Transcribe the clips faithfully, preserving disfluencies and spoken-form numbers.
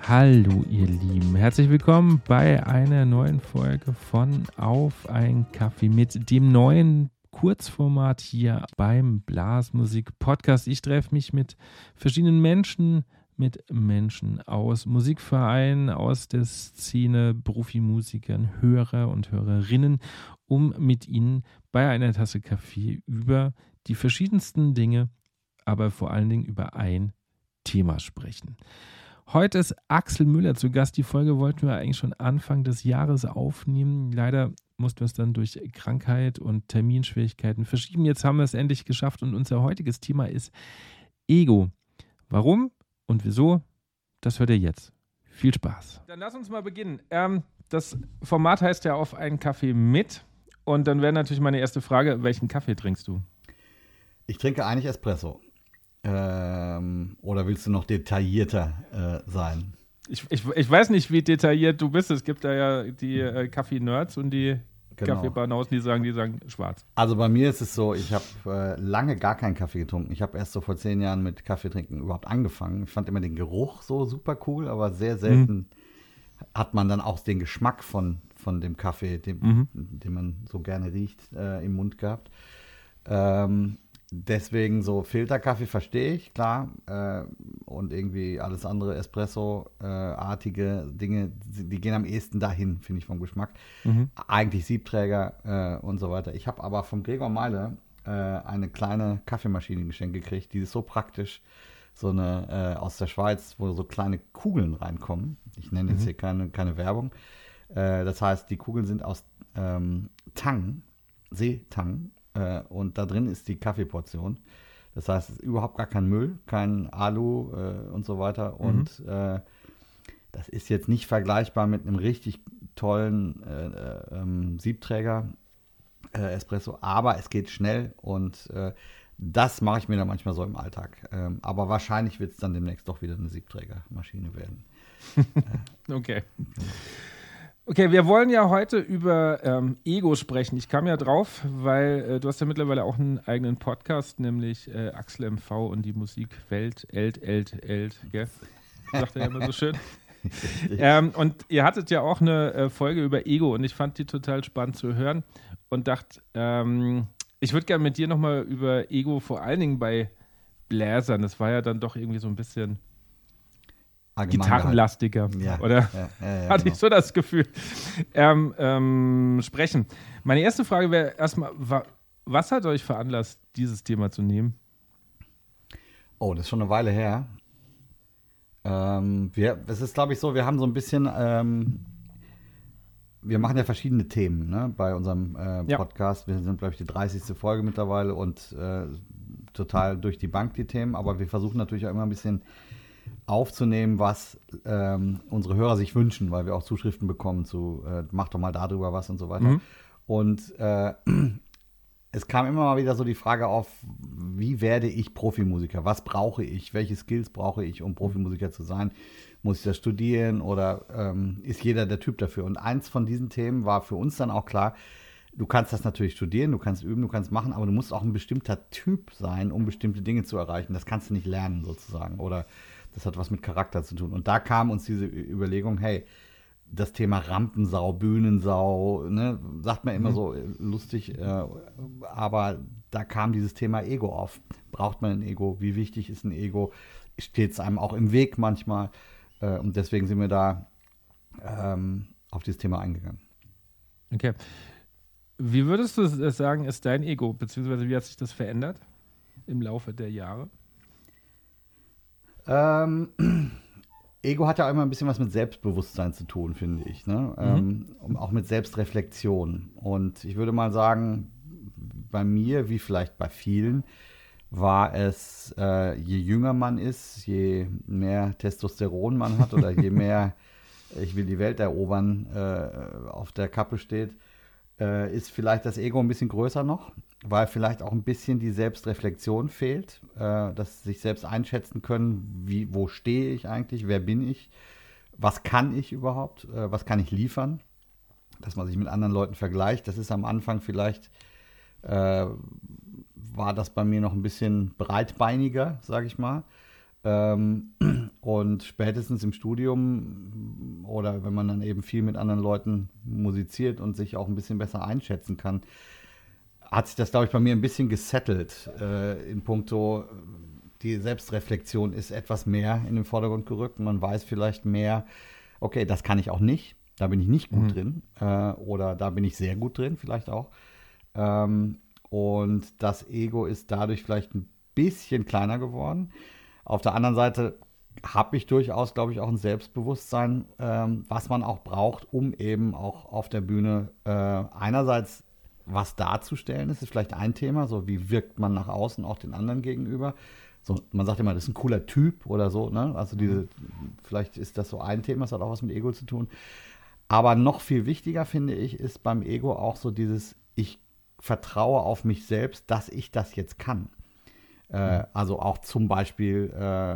Hallo ihr Lieben, herzlich willkommen bei einer neuen Folge von Auf ein Kaffee mit dem neuen Kurzformat hier beim Blasmusik Podcast. Ich treffe mich mit verschiedenen Menschen, mit Menschen aus Musikvereinen, aus der Szene, Profimusikern, Hörer und Hörerinnen, um mit ihnen bei einer Tasse Kaffee über die verschiedensten Dinge, aber vor allen Dingen über ein Thema sprechen. Heute ist Axel Müller zu Gast. Die Folge wollten wir eigentlich schon Anfang des Jahres aufnehmen. Leider mussten wir es dann durch Krankheit und Terminschwierigkeiten verschieben. Jetzt haben wir es endlich geschafft und unser heutiges Thema ist Ego. Warum und wieso? Das hört ihr jetzt. Viel Spaß. Dann lass uns mal beginnen. Ähm, das Format heißt ja Auf einen Kaffee mit. Und dann wäre natürlich meine erste Frage, welchen Kaffee trinkst du? Ich trinke eigentlich Espresso. Ähm, oder willst du noch detaillierter äh, sein? Ich, ich, ich weiß nicht, wie detailliert du bist. Es gibt da ja die äh, Kaffee-Nerds und die genau. Kaffeebanausen, die sagen, die sagen schwarz. Also bei mir ist es so, ich habe äh, lange gar keinen Kaffee getrunken. Ich habe erst so vor zehn Jahren mit Kaffeetrinken überhaupt angefangen. Ich fand immer den Geruch so super cool, aber sehr selten mhm. hat man dann auch den Geschmack von, von dem Kaffee, dem, mhm. den man so gerne riecht, äh, im Mund gehabt. Ähm, Deswegen so Filterkaffee verstehe ich, klar. Äh, und irgendwie alles andere, Espresso-artige äh, Dinge, die gehen am ehesten dahin, finde ich, vom Geschmack. Mhm. Eigentlich Siebträger äh, und so weiter. Ich habe aber vom Gregor Meile äh, eine kleine Kaffeemaschine geschenkt gekriegt. Die ist so praktisch. So eine äh, aus der Schweiz, wo so kleine Kugeln reinkommen. Ich nenne jetzt mhm. hier keine, keine Werbung. Äh, das heißt, die Kugeln sind aus ähm, Tang, Seetang. Und da drin ist die Kaffeeportion. Das heißt, es ist überhaupt gar kein Müll, kein Alu äh, und so weiter. Mhm. Und äh, das ist jetzt nicht vergleichbar mit einem richtig tollen äh, äh, Siebträger äh, Espresso, aber es geht schnell und äh, das mache ich mir dann manchmal so im Alltag. Ähm, aber wahrscheinlich wird es dann demnächst doch wieder eine Siebträgermaschine werden. Okay. Okay, wir wollen ja heute über ähm, Ego sprechen. Ich kam ja drauf, weil äh, du hast ja mittlerweile auch einen eigenen Podcast, nämlich äh, Axel M V und die Musikwelt, Elt, Elt, Elt, gell? Sagt er ja immer so schön. ähm, und ihr hattet ja auch eine äh, Folge über Ego und ich fand die total spannend zu hören und dachte, ähm, ich würde gerne mit dir nochmal über Ego, vor allen Dingen bei Bläsern, das war ja dann doch irgendwie so ein bisschen gitarrenlastiger, ja, oder? Ja, ja, ja, hatte genau. ich so das Gefühl. Ähm, ähm, sprechen. Meine erste Frage wäre erstmal, wa- was hat euch veranlasst, dieses Thema zu nehmen? Oh, das ist schon eine Weile her. Ähm, wir, es ist, glaube ich, so, wir haben so ein bisschen, ähm, wir machen ja verschiedene Themen, ne, bei unserem äh, ja. Podcast. Wir sind, glaube ich, die dreißigste Folge mittlerweile und äh, total durch die Bank die Themen, aber wir versuchen natürlich auch immer ein bisschen aufzunehmen, was ähm, unsere Hörer sich wünschen, weil wir auch Zuschriften bekommen zu, äh, mach doch mal darüber was und so weiter. Mhm. Und äh, es kam immer mal wieder so die Frage auf, wie werde ich Profimusiker? Was brauche ich? Welche Skills brauche ich, um Profimusiker zu sein? Muss ich das studieren oder ähm, ist jeder der Typ dafür? Und eins von diesen Themen war für uns dann auch klar, du kannst das natürlich studieren, du kannst üben, du kannst machen, aber du musst auch ein bestimmter Typ sein, um bestimmte Dinge zu erreichen. Das kannst du nicht lernen sozusagen oder das hat was mit Charakter zu tun. Und da kam uns diese Überlegung, hey, das Thema Rampensau, Bühnensau, ne, sagt man immer mhm. so lustig, äh, aber da kam dieses Thema Ego auf. Braucht man ein Ego? Wie wichtig ist ein Ego? Steht es einem auch im Weg manchmal? Äh, und deswegen sind wir da ähm, auf dieses Thema eingegangen. Okay. Wie würdest du sagen, ist dein Ego, beziehungsweise wie hat sich das verändert im Laufe der Jahre? Ähm, Ego hat ja immer ein bisschen was mit Selbstbewusstsein zu tun, finde ich, ne? Mhm. Ähm, auch mit Selbstreflexion. Und ich würde mal sagen, bei mir, wie vielleicht bei vielen, war es, äh, je jünger man ist, je mehr Testosteron man hat oder je mehr ich will die Welt erobern äh, auf der Kappe steht, äh, ist vielleicht das Ego ein bisschen größer noch, weil vielleicht auch ein bisschen die Selbstreflexion fehlt, äh, dass sie sich selbst einschätzen können, wie, wo stehe ich eigentlich, wer bin ich, was kann ich überhaupt, äh, was kann ich liefern, dass man sich mit anderen Leuten vergleicht. Das ist am Anfang vielleicht, äh, war das bei mir noch ein bisschen breitbeiniger, sage ich mal. Ähm, und spätestens im Studium oder wenn man dann eben viel mit anderen Leuten musiziert und sich auch ein bisschen besser einschätzen kann, hat sich das, glaube ich, bei mir ein bisschen gesettelt äh, in puncto, die Selbstreflexion ist etwas mehr in den Vordergrund gerückt. Man weiß vielleicht mehr, okay, das kann ich auch nicht, da bin ich nicht gut mhm. drin äh, oder da bin ich sehr gut drin vielleicht auch. Ähm, und das Ego ist dadurch vielleicht ein bisschen kleiner geworden. Auf der anderen Seite habe ich durchaus, glaube ich, auch ein Selbstbewusstsein, ähm, was man auch braucht, um eben auch auf der Bühne äh, einerseits was darzustellen. Das ist vielleicht ein Thema, so wie wirkt man nach außen auch den anderen gegenüber. So, man sagt immer, das ist ein cooler Typ oder so, ne? Also diese, vielleicht ist das so ein Thema, das hat auch was mit Ego zu tun. Aber noch viel wichtiger, finde ich, ist beim Ego auch so dieses, ich vertraue auf mich selbst, dass ich das jetzt kann. Äh, also auch zum Beispiel äh,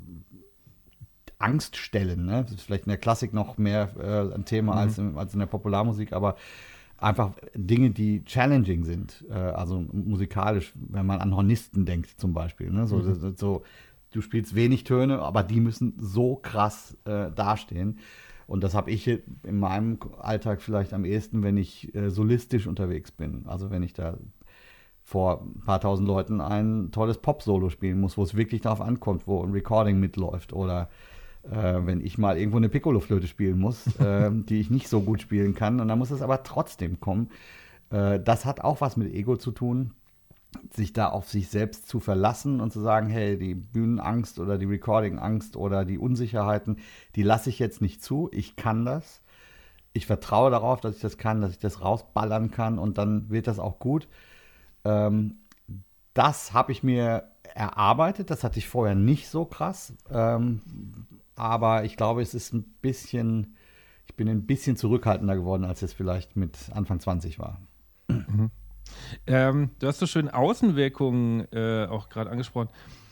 Angst stellen, ne? Das ist vielleicht in der Klassik noch mehr äh, ein Thema mhm. als, in, als in der Popularmusik, aber einfach Dinge, die challenging sind, äh, also musikalisch, wenn man an Hornisten denkt zum Beispiel. Ne? So, mhm. so, du spielst wenig Töne, aber die müssen so krass äh, dastehen. Und das habe ich in meinem Alltag vielleicht am ehesten, wenn ich äh, solistisch unterwegs bin. Also wenn ich da vor ein paar tausend Leuten ein tolles Pop-Solo spielen muss, wo es wirklich darauf ankommt, wo ein Recording mitläuft oder Äh, wenn ich mal irgendwo eine Piccolo-Flöte spielen muss, äh, die ich nicht so gut spielen kann. Und dann muss es aber trotzdem kommen. Äh, das hat auch was mit Ego zu tun, sich da auf sich selbst zu verlassen und zu sagen, hey, die Bühnenangst oder die Recording-Angst oder die Unsicherheiten, die lasse ich jetzt nicht zu. Ich kann das. Ich vertraue darauf, dass ich das kann, dass ich das rausballern kann und dann wird das auch gut. Ähm, das habe ich mir erarbeitet. Das hatte ich vorher nicht so krass. Ähm, Aber ich glaube, es ist ein bisschen, ich bin ein bisschen zurückhaltender geworden, als es vielleicht mit Anfang zwanzig war. Mhm. Ähm, du hast so schön Außenwirkungen äh, auch gerade angesprochen.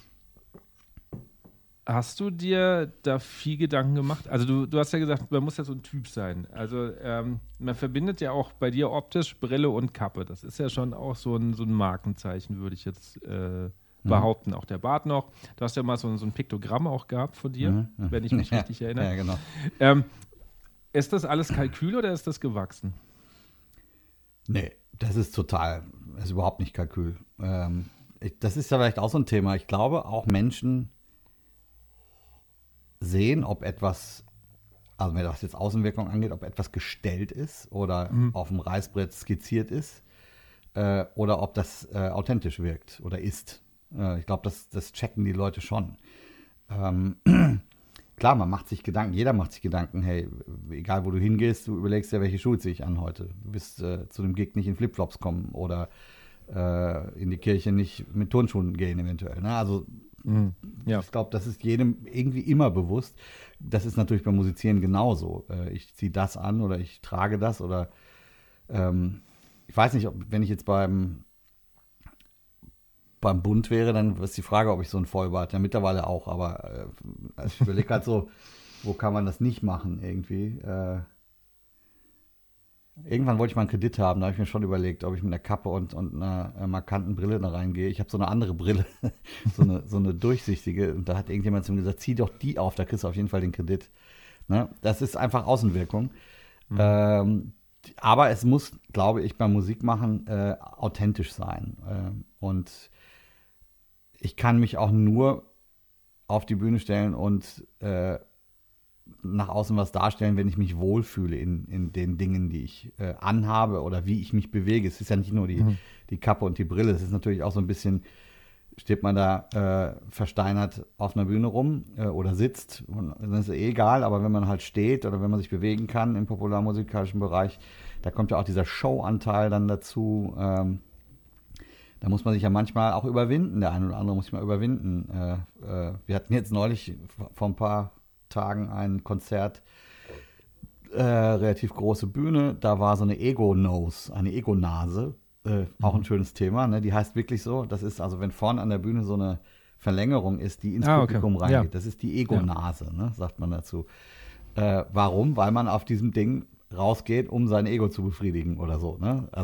Hast du dir da viel Gedanken gemacht? Also du, du hast ja gesagt, man muss ja so ein Typ sein. Also ähm, man verbindet ja auch bei dir optisch Brille und Kappe. Das ist ja schon auch so ein, so ein Markenzeichen, würde ich jetzt äh, behaupten, auch der Bart noch. Du hast ja mal so, so ein Piktogramm auch gehabt von dir, mhm. wenn ich mich richtig erinnere. Ja, genau. Ähm, ist das alles Kalkül oder ist das gewachsen? Nee, das ist total, das ist überhaupt nicht Kalkül. Ähm, ich, das ist ja vielleicht auch so ein Thema. Ich glaube, auch Menschen sehen, ob etwas, also wenn das jetzt Außenwirkung angeht, ob etwas gestellt ist oder mhm. auf dem Reißbrett skizziert ist äh, oder ob das äh, authentisch wirkt oder ist. Ich glaube, das, das checken die Leute schon. Ähm, klar, man macht sich Gedanken, jeder macht sich Gedanken, hey, egal wo du hingehst, du überlegst ja, welche Schuhe ziehe ich an heute. Du wirst äh, zu dem Gig nicht in Flipflops kommen oder äh, in die Kirche nicht mit Turnschuhen gehen eventuell. Ne? Also mhm. ja. Ich glaube, das ist jedem irgendwie immer bewusst. Das ist natürlich beim Musizieren genauso. Äh, ich ziehe das an oder ich trage das oder ähm, ich weiß nicht, ob, wenn ich jetzt beim beim Bund wäre, dann ist die Frage, ob ich so einen Vollbart, ja mittlerweile auch, aber äh, ich überlege halt so, wo kann man das nicht machen irgendwie. Äh, irgendwann wollte ich mal einen Kredit haben, da habe ich mir schon überlegt, ob ich mit einer Kappe und, und einer äh, markanten Brille da reingehe. Ich habe so eine andere Brille, so, eine, so eine durchsichtige und da hat irgendjemand zu mir gesagt, zieh doch die auf, da kriegst du auf jeden Fall den Kredit. Ne? Das ist einfach Außenwirkung. Mhm. Ähm, aber es muss, glaube ich, beim Musikmachen äh, authentisch sein. Äh, und ich kann mich auch nur auf die Bühne stellen und äh, nach außen was darstellen, wenn ich mich wohlfühle in, in den Dingen, die ich äh, anhabe oder wie ich mich bewege. Es ist ja nicht nur die, mhm. die Kappe und die Brille, es ist natürlich auch so ein bisschen, steht man da äh, versteinert auf einer Bühne rum äh, oder sitzt, und dann ist es eh egal, aber wenn man halt steht oder wenn man sich bewegen kann im popularmusikalischen Bereich, da kommt ja auch dieser Showanteil dann dazu. Ähm, da muss man sich ja manchmal auch überwinden, der eine oder andere muss sich mal überwinden. Äh, äh, wir hatten jetzt neulich vor ein paar Tagen ein Konzert, äh, relativ große Bühne, da war so eine Ego-Nose, eine Ego-Nase, äh, auch ein schönes Thema, ne? Die heißt wirklich so, das ist also, wenn vorne an der Bühne so eine Verlängerung ist, die ins ah, Publikum okay. reingeht, ja. Das ist die Ego-Nase, ja. ne? Sagt man dazu. Äh, warum? Weil man auf diesem Ding rausgeht, um sein Ego zu befriedigen oder so, ne? Also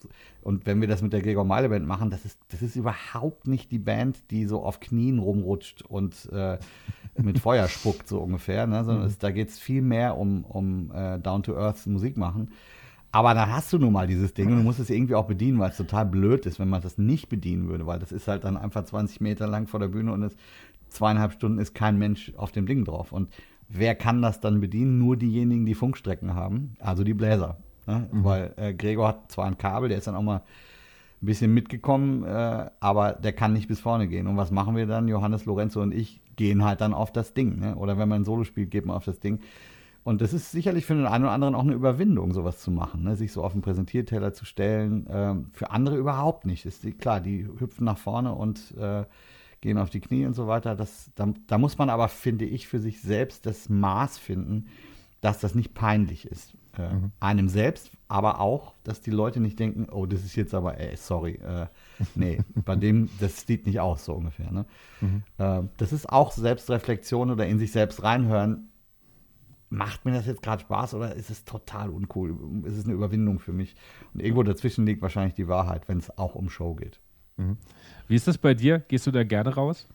Und wenn wir das mit der Gregor Meile Band machen, das ist, das ist überhaupt nicht die Band, die so auf Knien rumrutscht und äh, mit Feuer spuckt, so ungefähr, ne? Sondern es, da geht es viel mehr um, um äh, Down-to-Earth Musik machen. Aber dann hast du nun mal dieses Ding und du musst es irgendwie auch bedienen, weil es total blöd ist, wenn man das nicht bedienen würde, weil das ist halt dann einfach zwanzig Meter lang vor der Bühne und es zweieinhalb Stunden ist kein Mensch auf dem Ding drauf. Und wer kann das dann bedienen? Nur diejenigen, die Funkstrecken haben, also die Bläser. Ne? Mhm. Weil äh, Gregor hat zwar ein Kabel, der ist dann auch mal ein bisschen mitgekommen, äh, aber der kann nicht bis vorne gehen. Und was machen wir dann? Johannes, Lorenzo und ich gehen halt dann auf das Ding. Ne? Oder wenn man ein Solo spielt, geht man auf das Ding. Und das ist sicherlich für den einen oder anderen auch eine Überwindung, sowas zu machen, ne? Sich so auf den Präsentierteller zu stellen. Ähm, für andere überhaupt nicht. Ist die, klar, die hüpfen nach vorne und äh, gehen auf die Knie und so weiter. Das, da, da muss man aber, finde ich, für sich selbst das Maß finden, dass das nicht peinlich ist. Äh, mhm. Einem selbst, aber auch, dass die Leute nicht denken, oh, das ist jetzt aber, ey, sorry, äh, nee, bei dem, das sieht nicht aus, so ungefähr. Ne? Mhm. Äh, das ist auch Selbstreflexion oder in sich selbst reinhören. Macht mir das jetzt gerade Spaß oder ist es total uncool? Ist es eine Überwindung für mich? Und irgendwo dazwischen liegt wahrscheinlich die Wahrheit, wenn es auch um Show geht. Mhm. Wie ist das bei dir? Gehst du da gerne raus?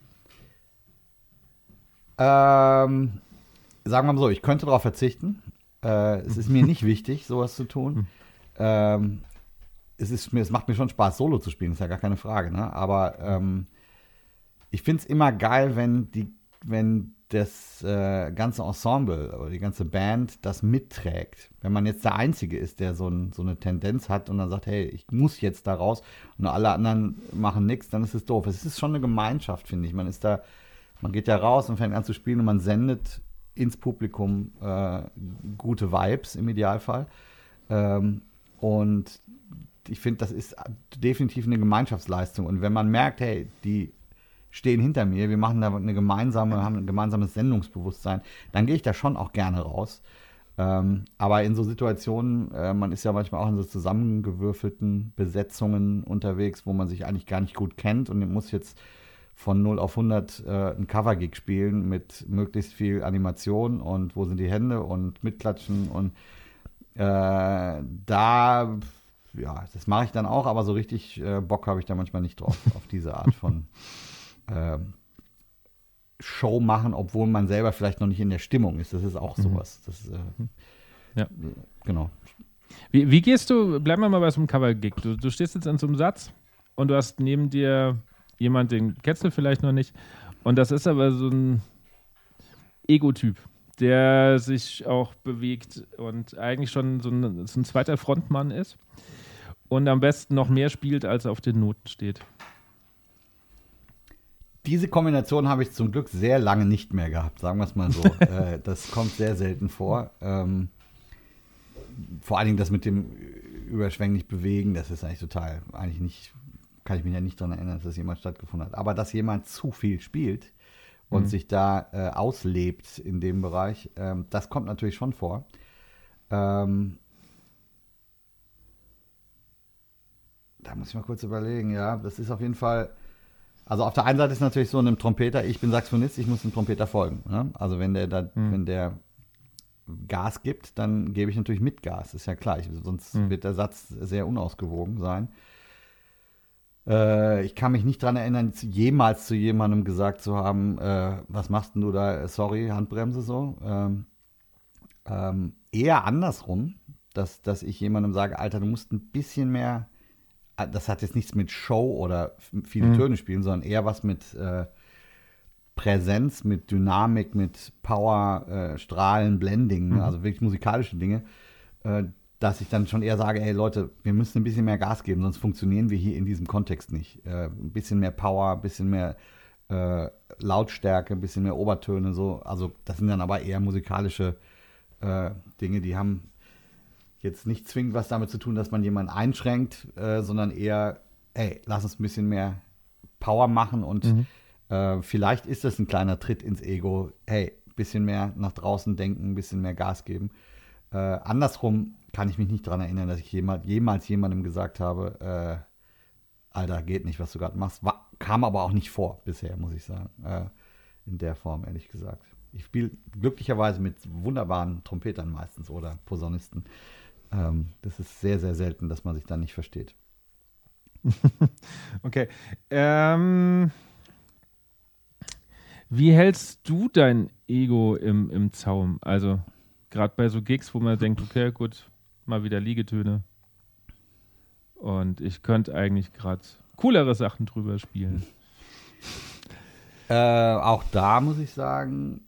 Ähm, sagen wir mal so, ich könnte darauf verzichten. Äh, es ist mir nicht wichtig, sowas zu tun. Ähm, es, ist, es macht mir schon Spaß, Solo zu spielen, ist ja gar keine Frage. Ne? Aber ähm, ich finde es immer geil, wenn die, wenn das äh, ganze Ensemble oder die ganze Band das mitträgt. Wenn man jetzt der Einzige ist, der so, ein, so eine Tendenz hat und dann sagt, hey, ich muss jetzt da raus und alle anderen machen nichts, dann ist es doof. Es ist schon eine Gemeinschaft, finde ich. Man ist da, man geht ja raus und fängt an zu spielen und man sendet ins Publikum äh, gute Vibes im Idealfall. Ähm, und ich finde, das ist definitiv eine Gemeinschaftsleistung. Und wenn man merkt, hey, die stehen hinter mir, wir machen da eine gemeinsame, haben ein gemeinsames Sendungsbewusstsein, dann gehe ich da schon auch gerne raus. Ähm, aber in so Situationen, äh, man ist ja manchmal auch in so zusammengewürfelten Besetzungen unterwegs, wo man sich eigentlich gar nicht gut kennt und muss jetzt von null auf hundert äh, ein Cover-Gig spielen mit möglichst viel Animation und wo sind die Hände und mitklatschen und äh, da, ja, das mache ich dann auch, aber so richtig äh, Bock habe ich da manchmal nicht drauf, auf diese Art von äh, Show machen, obwohl man selber vielleicht noch nicht in der Stimmung ist. Das ist auch sowas. Das, äh, ja. Genau. Wie, wie gehst du, bleiben wir mal bei so einem Cover-Gig. Du, du stehst jetzt an so einem Satz und du hast neben dir jemand, den kennst du vielleicht noch nicht. Und das ist aber so ein Ego-Typ, der sich auch bewegt und eigentlich schon so ein, so ein zweiter Frontmann ist und am besten noch mehr spielt, als auf den Noten steht. Diese Kombination habe ich zum Glück sehr lange nicht mehr gehabt, sagen wir es mal so. äh, das kommt sehr selten vor. Ähm, vor allen Dingen das mit dem überschwänglich bewegen, das ist eigentlich total, eigentlich nicht, kann ich mich ja nicht daran erinnern, dass das jemals stattgefunden hat. Aber dass jemand zu viel spielt und mhm. sich da äh, auslebt in dem Bereich, ähm, das kommt natürlich schon vor. Ähm, da muss ich mal kurz überlegen, ja, das ist auf jeden Fall. Also auf der einen Seite ist natürlich so einem Trompeter, ich bin Saxophonist, ich muss dem Trompeter folgen. Ne? Also wenn der da, mhm. wenn der Gas gibt, dann gebe ich natürlich mit Gas, ist ja klar. Ich, sonst mhm. wird der Satz sehr unausgewogen sein. Äh, ich kann mich nicht daran erinnern, jemals zu jemandem gesagt zu haben, äh, was machst denn du da, sorry, Handbremse so. Ähm, ähm, eher andersrum, dass, dass ich jemandem sage, Alter, du musst ein bisschen mehr. Das hat jetzt nichts mit Show oder viele mhm. Töne spielen, sondern eher was mit äh, Präsenz, mit Dynamik, mit Power, äh, Strahlen, Blending, mhm. ne? Also wirklich musikalische Dinge, äh, dass ich dann schon eher sage, hey Leute, wir müssen ein bisschen mehr Gas geben, sonst funktionieren wir hier in diesem Kontext nicht. Äh, ein bisschen mehr Power, ein bisschen mehr äh, Lautstärke, ein bisschen mehr Obertöne, so. Also das sind dann aber eher musikalische äh, Dinge, die haben jetzt nicht zwingend was damit zu tun, dass man jemanden einschränkt, äh, sondern eher, ey, lass uns ein bisschen mehr Power machen und mhm. äh, vielleicht ist das ein kleiner Tritt ins Ego, hey, ein bisschen mehr nach draußen denken, ein bisschen mehr Gas geben. Äh, andersrum kann ich mich nicht daran erinnern, dass ich jemals, jemals jemandem gesagt habe, äh, Alter, geht nicht, was du gerade machst. War, kam aber auch nicht vor bisher, muss ich sagen, äh, in der Form, ehrlich gesagt. Ich spiele glücklicherweise mit wunderbaren Trompetern meistens oder Posaunisten. Ähm, das ist sehr, sehr selten, dass man sich da nicht versteht. Okay. Ähm, wie hältst du dein Ego im, im Zaum? Also gerade bei so Gigs, wo man denkt, okay, gut, mal wieder Liegetöne. Und ich könnte eigentlich gerade coolere Sachen drüber spielen. Äh, auch da muss ich sagen,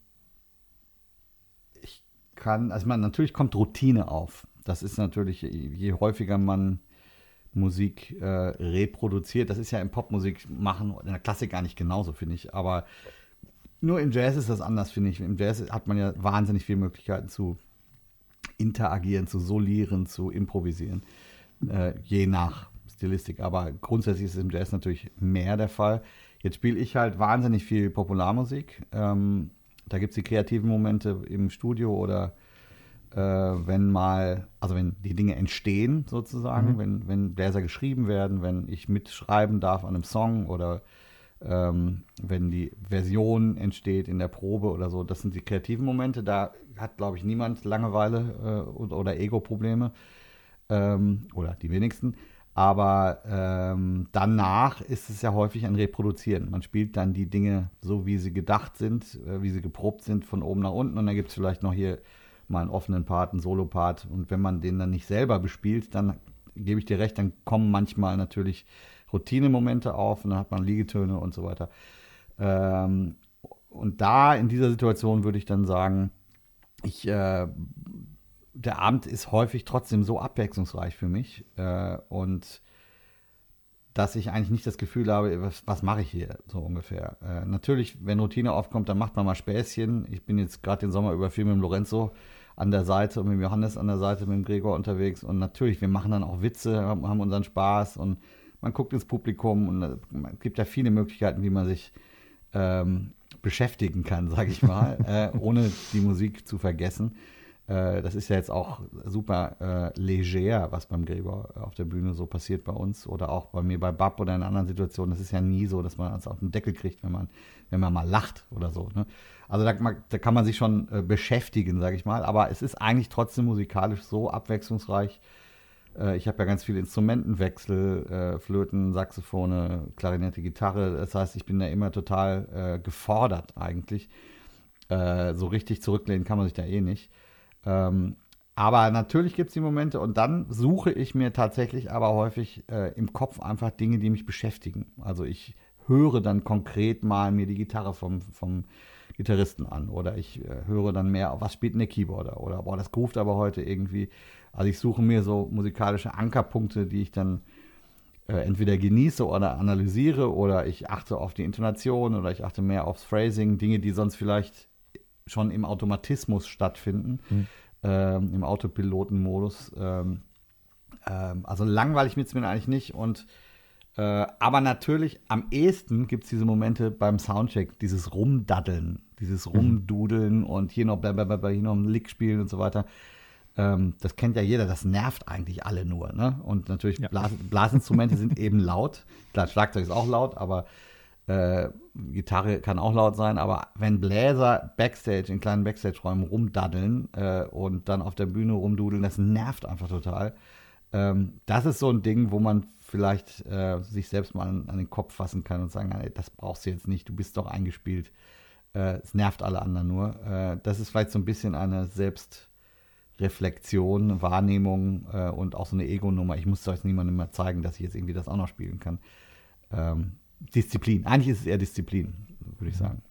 ich kann, also man, natürlich kommt Routine auf. Das ist natürlich, je häufiger man Musik äh, reproduziert, das ist ja im Popmusik machen, in der Klassik gar nicht genauso, finde ich, aber nur im Jazz ist das anders, finde ich. Im Jazz hat man ja wahnsinnig viele Möglichkeiten zu interagieren, zu solieren, zu improvisieren, äh, je nach Stilistik. Aber grundsätzlich ist es im Jazz natürlich mehr der Fall. Jetzt spiele ich halt wahnsinnig viel Popularmusik. Ähm, da gibt es die kreativen Momente im Studio oder äh, wenn mal, also wenn die Dinge entstehen sozusagen, Mhm. wenn, wenn Bläser geschrieben werden, wenn ich mitschreiben darf an einem Song oder ähm, wenn die Version entsteht in der Probe oder so. Das sind die kreativen Momente. Da hat, glaube ich, niemand Langeweile äh, oder, oder Ego-Probleme ähm, oder die wenigsten. Aber ähm, danach ist es ja häufig ein Reproduzieren. Man spielt dann die Dinge so, wie sie gedacht sind, äh, wie sie geprobt sind, von oben nach unten. Und dann gibt es vielleicht noch hier mal einen offenen Part, einen Solo-Part. Und wenn man den dann nicht selber bespielt, dann gebe ich dir recht, dann kommen manchmal natürlich Routinemomente auf und dann hat man Liegetöne und so weiter. Ähm, und da in dieser Situation würde ich dann sagen, ich, äh, der Abend ist häufig trotzdem so abwechslungsreich für mich äh, und dass ich eigentlich nicht das Gefühl habe, was, was mache ich hier so ungefähr. Äh, natürlich, wenn Routine aufkommt, dann macht man mal Späßchen. Ich bin jetzt gerade den Sommer über viel mit dem Lorenzo an der Seite und mit dem Johannes an der Seite, mit dem Gregor unterwegs. Und natürlich, wir machen dann auch Witze, haben, haben unseren Spaß und man guckt ins Publikum und es gibt ja viele Möglichkeiten, wie man sich ähm, beschäftigen kann, sage ich mal, äh, ohne die Musik zu vergessen. Äh, das ist ja jetzt auch super äh, leger, was beim Gregor auf der Bühne so passiert bei uns oder auch bei mir bei Bab oder in anderen Situationen. Das ist ja nie so, dass man es auf den Deckel kriegt, wenn man, wenn man mal lacht oder so. Ne? Also da, da kann man sich schon äh, beschäftigen, sage ich mal. Aber es ist eigentlich trotzdem musikalisch so abwechslungsreich. Äh, ich habe ja ganz viele Instrumentenwechsel, äh, Flöten, Saxophone, Klarinette, Gitarre. Das heißt, ich bin da immer total äh, gefordert eigentlich. Äh, so richtig zurücklehnen kann man sich da eh nicht. Ähm, aber natürlich gibt es die Momente und dann suche ich mir tatsächlich aber häufig äh, im Kopf einfach Dinge, die mich beschäftigen. Also ich höre dann konkret mal mir die Gitarre vom, vom Gitarristen an oder ich äh, höre dann mehr, was spielt denn der Keyboarder oder boah, das groovt aber heute irgendwie. Also ich suche mir so musikalische Ankerpunkte, die ich dann äh, entweder genieße oder analysiere oder ich achte auf die Intonation oder ich achte mehr aufs Phrasing, Dinge, die sonst vielleicht schon im Automatismus stattfinden, mhm. ähm, im Autopilotenmodus. Ähm, ähm, also langweilig wird es mir eigentlich nicht. Und, äh, aber natürlich am ehesten gibt es diese Momente beim Soundcheck, dieses Rumdaddeln, dieses Rumdudeln mhm. und hier noch blablabla, hier noch einen Lick spielen und so weiter. Ähm, das kennt ja jeder, das nervt eigentlich alle nur. Ne? Und natürlich, ja. Blas- Blasinstrumente sind eben laut. Klar, Schlagzeug ist auch laut, aber Äh, Gitarre kann auch laut sein, aber wenn Bläser Backstage, in kleinen Backstage-Räumen rumdaddeln äh, und dann auf der Bühne rumdudeln, das nervt einfach total. Ähm, das ist so ein Ding, wo man vielleicht äh, sich selbst mal an, an den Kopf fassen kann und sagen, ey, das brauchst du jetzt nicht, du bist doch eingespielt. Äh, es nervt alle anderen nur. Äh, das ist vielleicht so ein bisschen eine Selbstreflexion, Wahrnehmung äh, und auch so eine Ego-Nummer. Ich muss euch niemandem mehr zeigen, dass ich jetzt irgendwie das auch noch spielen kann. Ähm, Disziplin. Eigentlich ist es eher Disziplin, würde ich sagen.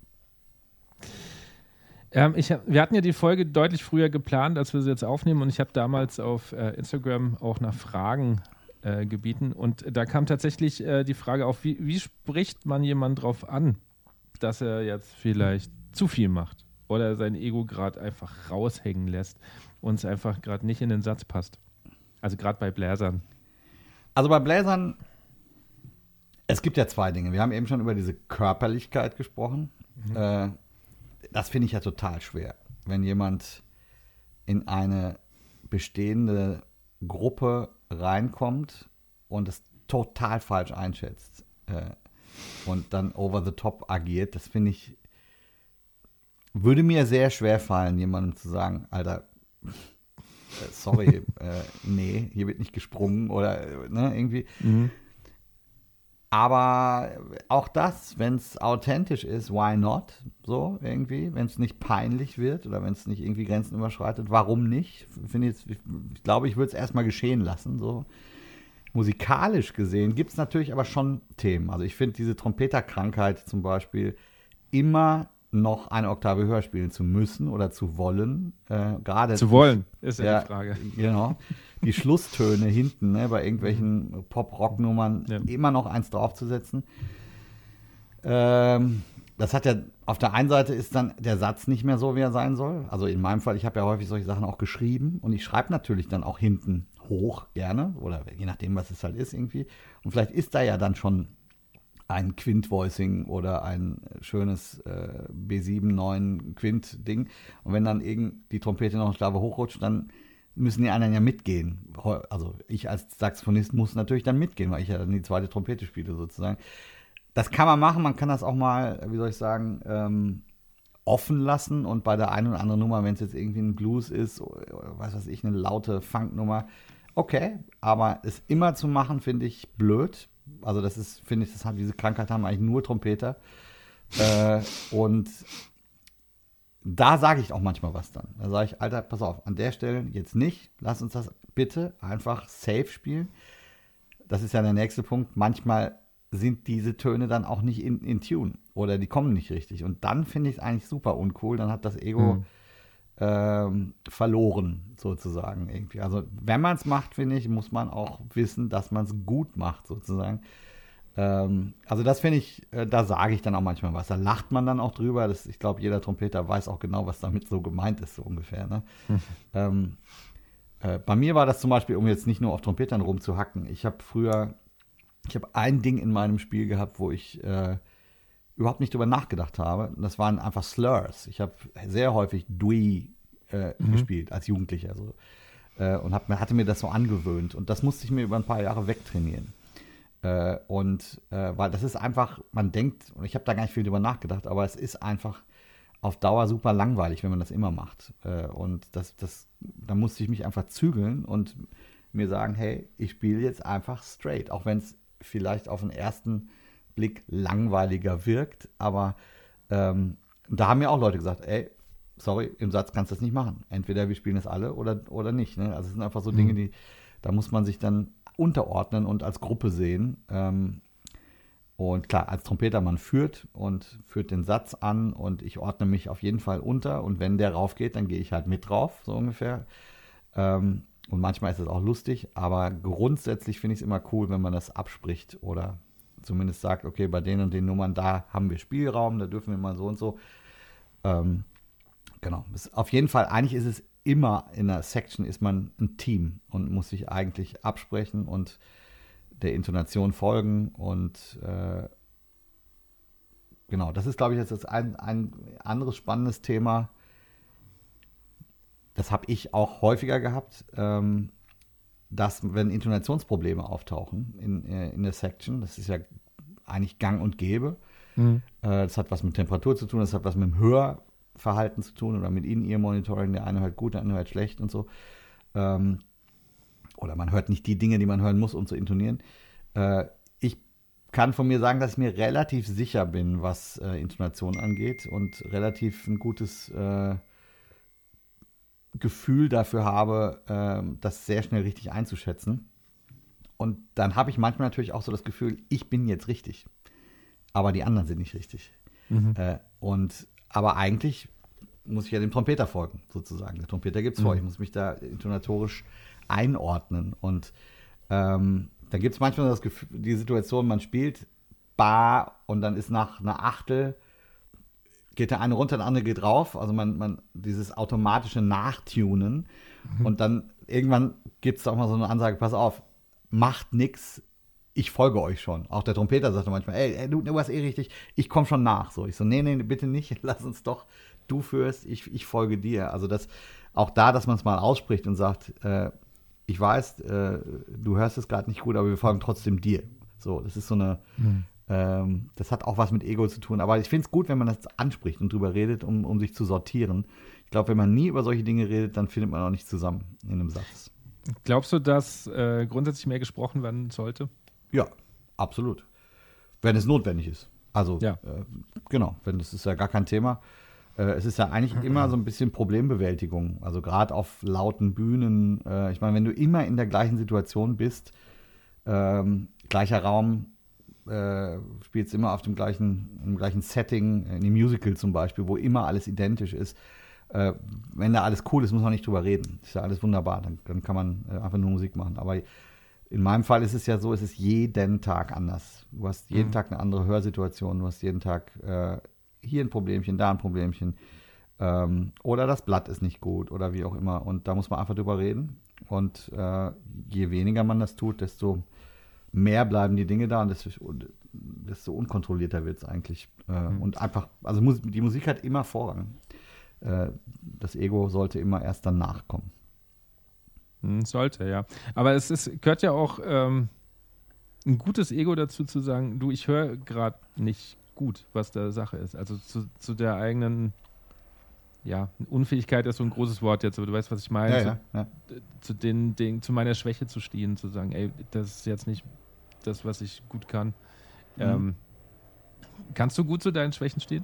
Ähm, ich hab, wir hatten ja die Folge deutlich früher geplant, als wir sie jetzt aufnehmen und ich habe damals auf äh, Instagram auch nach Fragen äh, gebeten und da kam tatsächlich äh, die Frage auf, wie, wie spricht man jemanden drauf an, dass er jetzt vielleicht zu viel macht oder sein Ego gerade einfach raushängen lässt und es einfach gerade nicht in den Satz passt. Also gerade bei Bläsern. Also bei Bläsern es gibt ja zwei Dinge. Wir haben eben schon über diese Körperlichkeit gesprochen. Mhm. Äh, das finde ich ja total schwer. Wenn jemand in eine bestehende Gruppe reinkommt und es total falsch einschätzt äh, und dann over the top agiert, das finde ich, würde mir sehr schwer fallen, jemandem zu sagen, Alter, äh, sorry, äh, nee, hier wird nicht gesprungen oder ne, irgendwie. Mhm. Aber auch das, wenn es authentisch ist, why not? So irgendwie, wenn es nicht peinlich wird oder wenn es nicht irgendwie Grenzen überschreitet, warum nicht? Finde ich, ich, ich glaube, ich würde es erstmal geschehen lassen. So. Musikalisch gesehen gibt es natürlich aber schon Themen. Also ich finde diese Trompeterkrankheit zum Beispiel immer noch eine Oktave höher spielen zu müssen oder zu wollen. Äh, gerade zu wollen, ist ja, ja die Frage. Genau. Die Schlusstöne hinten, ne, bei irgendwelchen Pop-Rock-Nummern Ja. immer noch eins draufzusetzen. Ähm, das hat ja, auf der einen Seite ist dann der Satz nicht mehr so, wie er sein soll. Also in meinem Fall, ich habe ja häufig solche Sachen auch geschrieben und ich schreibe natürlich dann auch hinten hoch gerne oder je nachdem, was es halt ist irgendwie. Und vielleicht ist da ja dann schon ein Quint-Voicing oder ein schönes äh, B sieben, neun Quint-Ding. Und wenn dann irgend die Trompete noch eine Oktave hochrutscht, dann müssen die anderen ja mitgehen. Also ich als Saxophonist muss natürlich dann mitgehen, weil ich ja dann die zweite Trompete spiele sozusagen. Das kann man machen, man kann das auch mal, wie soll ich sagen, ähm, offen lassen und bei der einen oder anderen Nummer, wenn es jetzt irgendwie ein Blues ist, oder was weiß ich, eine laute Funknummer, okay, aber es immer zu machen, finde ich blöd. Also das ist, finde ich, das haben, diese Krankheit haben eigentlich nur Trompeter. Äh, und da sage ich auch manchmal was dann. Da sage ich, Alter, pass auf, an der Stelle jetzt nicht. Lass uns das bitte einfach safe spielen. Das ist ja der nächste Punkt. Manchmal sind diese Töne dann auch nicht in, in Tune oder die kommen nicht richtig. Und dann finde ich es eigentlich super uncool. Dann hat das Ego Hm. ähm, verloren, sozusagen irgendwie. Also wenn man es macht, finde ich, muss man auch wissen, dass man es gut macht, sozusagen. Ähm, also das finde ich, äh, da sage ich dann auch manchmal was. Da lacht man dann auch drüber. Das, ich glaube, jeder Trompeter weiß auch genau, was damit so gemeint ist, so ungefähr. Ne? ähm, äh, bei mir war das zum Beispiel, um jetzt nicht nur auf Trompetern rumzuhacken. Ich habe früher, ich habe ein Ding in meinem Spiel gehabt, wo ich äh, überhaupt nicht drüber nachgedacht habe. Das waren einfach Slurs. Ich habe sehr häufig Dewey äh, mhm. gespielt als Jugendlicher so. äh, und hab, hatte mir das so angewöhnt. Und das musste ich mir über ein paar Jahre wegtrainieren. Äh, und äh, weil das ist einfach, man denkt, und ich habe da gar nicht viel drüber nachgedacht, aber es ist einfach auf Dauer super langweilig, wenn man das immer macht. Äh, und das, das, da musste ich mich einfach zügeln und mir sagen, hey, ich spiele jetzt einfach straight, auch wenn es vielleicht auf den ersten Blick langweiliger wirkt, aber ähm, da haben mir auch Leute gesagt, ey, sorry, im Satz kannst du das nicht machen. Entweder wir spielen es alle oder, oder nicht. Ne? Also es sind einfach so mhm. Dinge, die, da muss man sich dann unterordnen und als Gruppe sehen. Ähm, und klar, als Trompeter, man führt und führt den Satz an und ich ordne mich auf jeden Fall unter und wenn der raufgeht, dann gehe ich halt mit drauf, so ungefähr. Ähm, und manchmal ist es auch lustig, aber grundsätzlich finde ich es immer cool, wenn man das abspricht oder zumindest sagt, okay, bei den und den Nummern, da haben wir Spielraum, da dürfen wir mal so und so. Ähm, genau, das, auf jeden Fall, eigentlich ist es immer in einer Section, ist man ein Team und muss sich eigentlich absprechen und der Intonation folgen und äh, genau, das ist, glaube ich, jetzt ein, ein anderes spannendes Thema. Das habe ich auch häufiger gehabt, ähm, dass, wenn Intonationsprobleme auftauchen in, in der Section, das ist ja eigentlich gang und gäbe. Mhm. Äh, das hat was mit Temperatur zu tun, das hat was mit dem Hörverhalten zu tun oder mit In-Ear-Monitoring. Der eine hört gut, der andere hört schlecht und so. Ähm, oder man hört nicht die Dinge, die man hören muss, um zu intonieren. Äh, ich kann von mir sagen, dass ich mir relativ sicher bin, was äh, Intonation angeht und relativ ein gutes äh, Gefühl dafür habe, äh, das sehr schnell richtig einzuschätzen. Und dann habe ich manchmal natürlich auch so das Gefühl, ich bin jetzt richtig, aber die anderen sind nicht richtig. Mhm. Äh, und aber eigentlich muss ich ja dem Trompeter folgen, sozusagen. Der Trompeter gibt es vor, mhm. ich muss mich da intonatorisch einordnen. Und ähm, da gibt es manchmal das Gefühl, die Situation, man spielt Bar und dann ist nach einer Achtel geht der eine runter, der andere geht rauf. Also man, man dieses automatische Nachtunen. Mhm. Und dann irgendwann gibt es auch mal so eine Ansage, pass auf, macht nix, ich folge euch schon. Auch der Trompeter sagte manchmal, ey, ey du, du warst eh richtig, ich komme schon nach. So, ich so, nee, nee, bitte nicht, lass uns doch, du führst, ich, ich folge dir. Also das, auch da, dass man es mal ausspricht und sagt, äh, ich weiß, äh, du hörst es gerade nicht gut, aber wir folgen trotzdem dir. So, das ist so eine, mhm. ähm, das hat auch was mit Ego zu tun. Aber ich finde es gut, wenn man das anspricht und drüber redet, um, um sich zu sortieren. Ich glaube, wenn man nie über solche Dinge redet, dann findet man auch nicht zusammen in einem Satz. Glaubst du, dass äh, grundsätzlich mehr gesprochen werden sollte? Ja, absolut. wenn es notwendig ist. Also, Ja. äh, genau, wenn das ist ja gar kein Thema. Äh, es ist ja eigentlich immer so ein bisschen Problembewältigung. Also gerade auf lauten Bühnen. Äh, ich meine, wenn du immer in der gleichen Situation bist, ähm, gleicher Raum, äh, spielst immer auf dem gleichen, im gleichen Setting, in einem Musical zum Beispiel, wo immer alles identisch ist. Äh, wenn da alles cool ist, muss man nicht drüber reden. Ist ja alles wunderbar. Dann, dann kann man äh, einfach nur Musik machen. Aber in meinem Fall ist es ja so, es ist jeden Tag anders. Du hast jeden Mhm. Tag eine andere Hörsituation, du hast jeden Tag äh, hier ein Problemchen, da ein Problemchen. Ähm, oder das Blatt ist nicht gut oder wie auch immer. Und da muss man einfach drüber reden. Und äh, je weniger man das tut, desto mehr bleiben die Dinge da und desto, desto unkontrollierter wird es eigentlich. Äh, Mhm. Und einfach, also Mus- die Musik hat immer Vorrang. Äh, das Ego sollte immer erst danach kommen. Hm, Sollte, ja. Aber es ist, gehört ja auch ähm, ein gutes Ego dazu zu sagen, du, ich höre gerade nicht gut, was da Sache ist. Also zu, zu der eigenen, ja, Unfähigkeit ist so ein großes Wort jetzt, aber du weißt, was ich meine, Ja, zu, ja, ja. zu, den, den, zu meiner Schwäche zu stehen, zu sagen, ey, das ist jetzt nicht das, was ich gut kann. Mhm. Ähm, kannst du gut zu deinen Schwächen stehen?